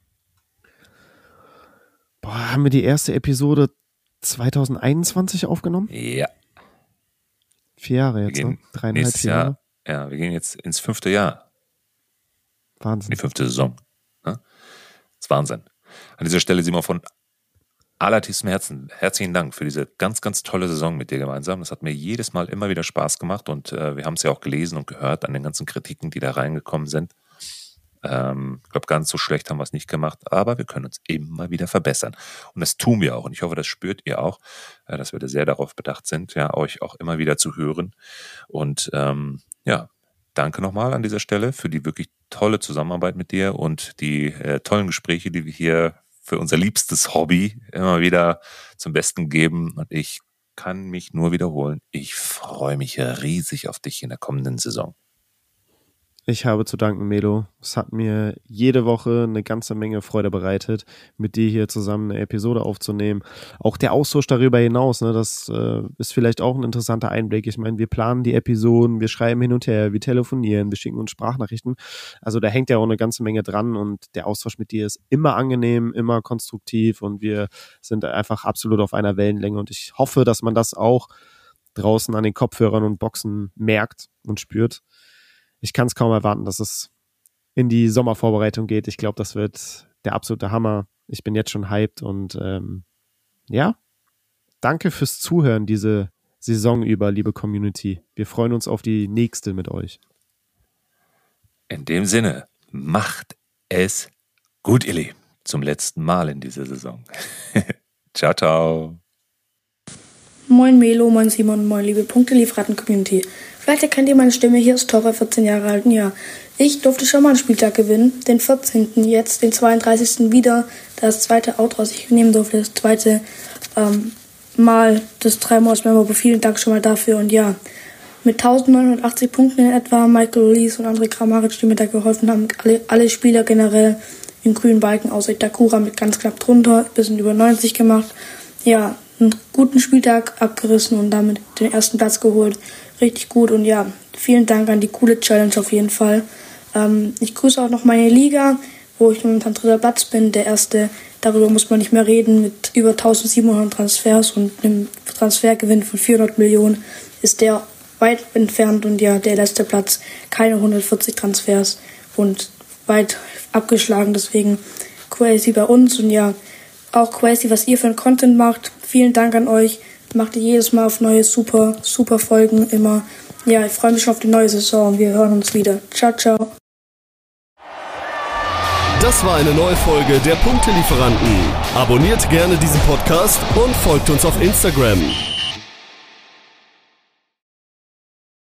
Boah, haben wir die erste Episode zwanzig einundzwanzig aufgenommen? Ja. Vier Jahre jetzt, ne? Dreieinhalb, vier Jahre. Jahr, ja, wir gehen jetzt ins fünfte Jahr. Wahnsinn. Die fünfte Saison. Ja? Das ist Wahnsinn. An dieser Stelle, Simon, von allertiefstem Herzen, herzlichen Dank für diese ganz, ganz tolle Saison mit dir gemeinsam. Das hat mir jedes Mal immer wieder Spaß gemacht und äh, wir haben es ja auch gelesen und gehört an den ganzen Kritiken, die da reingekommen sind. Ähm, ich glaube, ganz so schlecht haben wir es nicht gemacht, aber wir können uns immer wieder verbessern. Und das tun wir auch. Und ich hoffe, das spürt ihr auch, äh, dass wir da sehr darauf bedacht sind, ja, euch auch immer wieder zu hören. Und ähm, ja, danke nochmal an dieser Stelle für die wirklich tolle Zusammenarbeit mit dir und die äh, tollen Gespräche, die wir hier für unser liebstes Hobby immer wieder zum Besten geben. Und ich kann mich nur wiederholen, ich freue mich riesig auf dich in der kommenden Saison. Ich habe zu danken, Melo. Es hat mir jede Woche eine ganze Menge Freude bereitet, mit dir hier zusammen eine Episode aufzunehmen. Auch der Austausch darüber hinaus, ne, das äh, ist vielleicht auch ein interessanter Einblick. Ich meine, wir planen die Episoden, wir schreiben hin und her, wir telefonieren, wir schicken uns Sprachnachrichten. Also da hängt ja auch eine ganze Menge dran und der Austausch mit dir ist immer angenehm, immer konstruktiv und wir sind einfach absolut auf einer Wellenlänge und ich hoffe, dass man das auch draußen an den Kopfhörern und Boxen merkt und spürt. Ich kann es kaum erwarten, dass es in die Sommervorbereitung geht. Ich glaube, das wird der absolute Hammer. Ich bin jetzt schon hyped und ähm, ja, danke fürs Zuhören diese Saison über, liebe Community. Wir freuen uns auf die nächste mit euch. In dem Sinne, macht es gut, ihr Lieben. Zum letzten Mal in dieser Saison. Ciao, ciao. Moin Melo, moin Simon, moin liebe Punktelieferanten-Community. Vielleicht erkennt ihr meine Stimme, hier ist Torre, vierzehn Jahre alt. Ja, ich durfte schon mal einen Spieltag gewinnen, den vierzehnten jetzt, den zweiunddreißigsten wieder, das zweite Out, was ich nehmen durfte, das zweite ähm, Mal des Drei-Maus-Memo. Vielen Dank schon mal dafür. Und ja, mit neunzehnhundertachtzig Punkten in etwa, Michael Lees und André Kramaric, die mir da geholfen haben, alle, alle Spieler generell im grünen Balken, außer Itakura mit ganz knapp drunter, ein bisschen über neunzig gemacht. Ja, einen guten Spieltag abgerissen und damit den ersten Platz geholt. Richtig gut und ja, vielen Dank an die coole Challenge auf jeden Fall. Ähm, ich grüße auch noch meine Liga, wo ich momentan dritter Platz bin, der erste. Darüber muss man nicht mehr reden, mit über eintausendsiebenhundert Transfers und einem Transfergewinn von vierhundert Millionen ist der weit entfernt und ja, der letzte Platz keine hundertvierzig Transfers und weit abgeschlagen, deswegen crazy bei uns und ja, auch crazy, was ihr für einen Content macht. Vielen Dank an euch. Macht ihr jedes Mal auf neue super, super Folgen immer. Ja, ich freue mich schon auf die neue Saison und wir hören uns wieder. Ciao, ciao. Das war eine neue Folge der Punktelieferanten. Abonniert gerne diesen Podcast und folgt uns auf Instagram.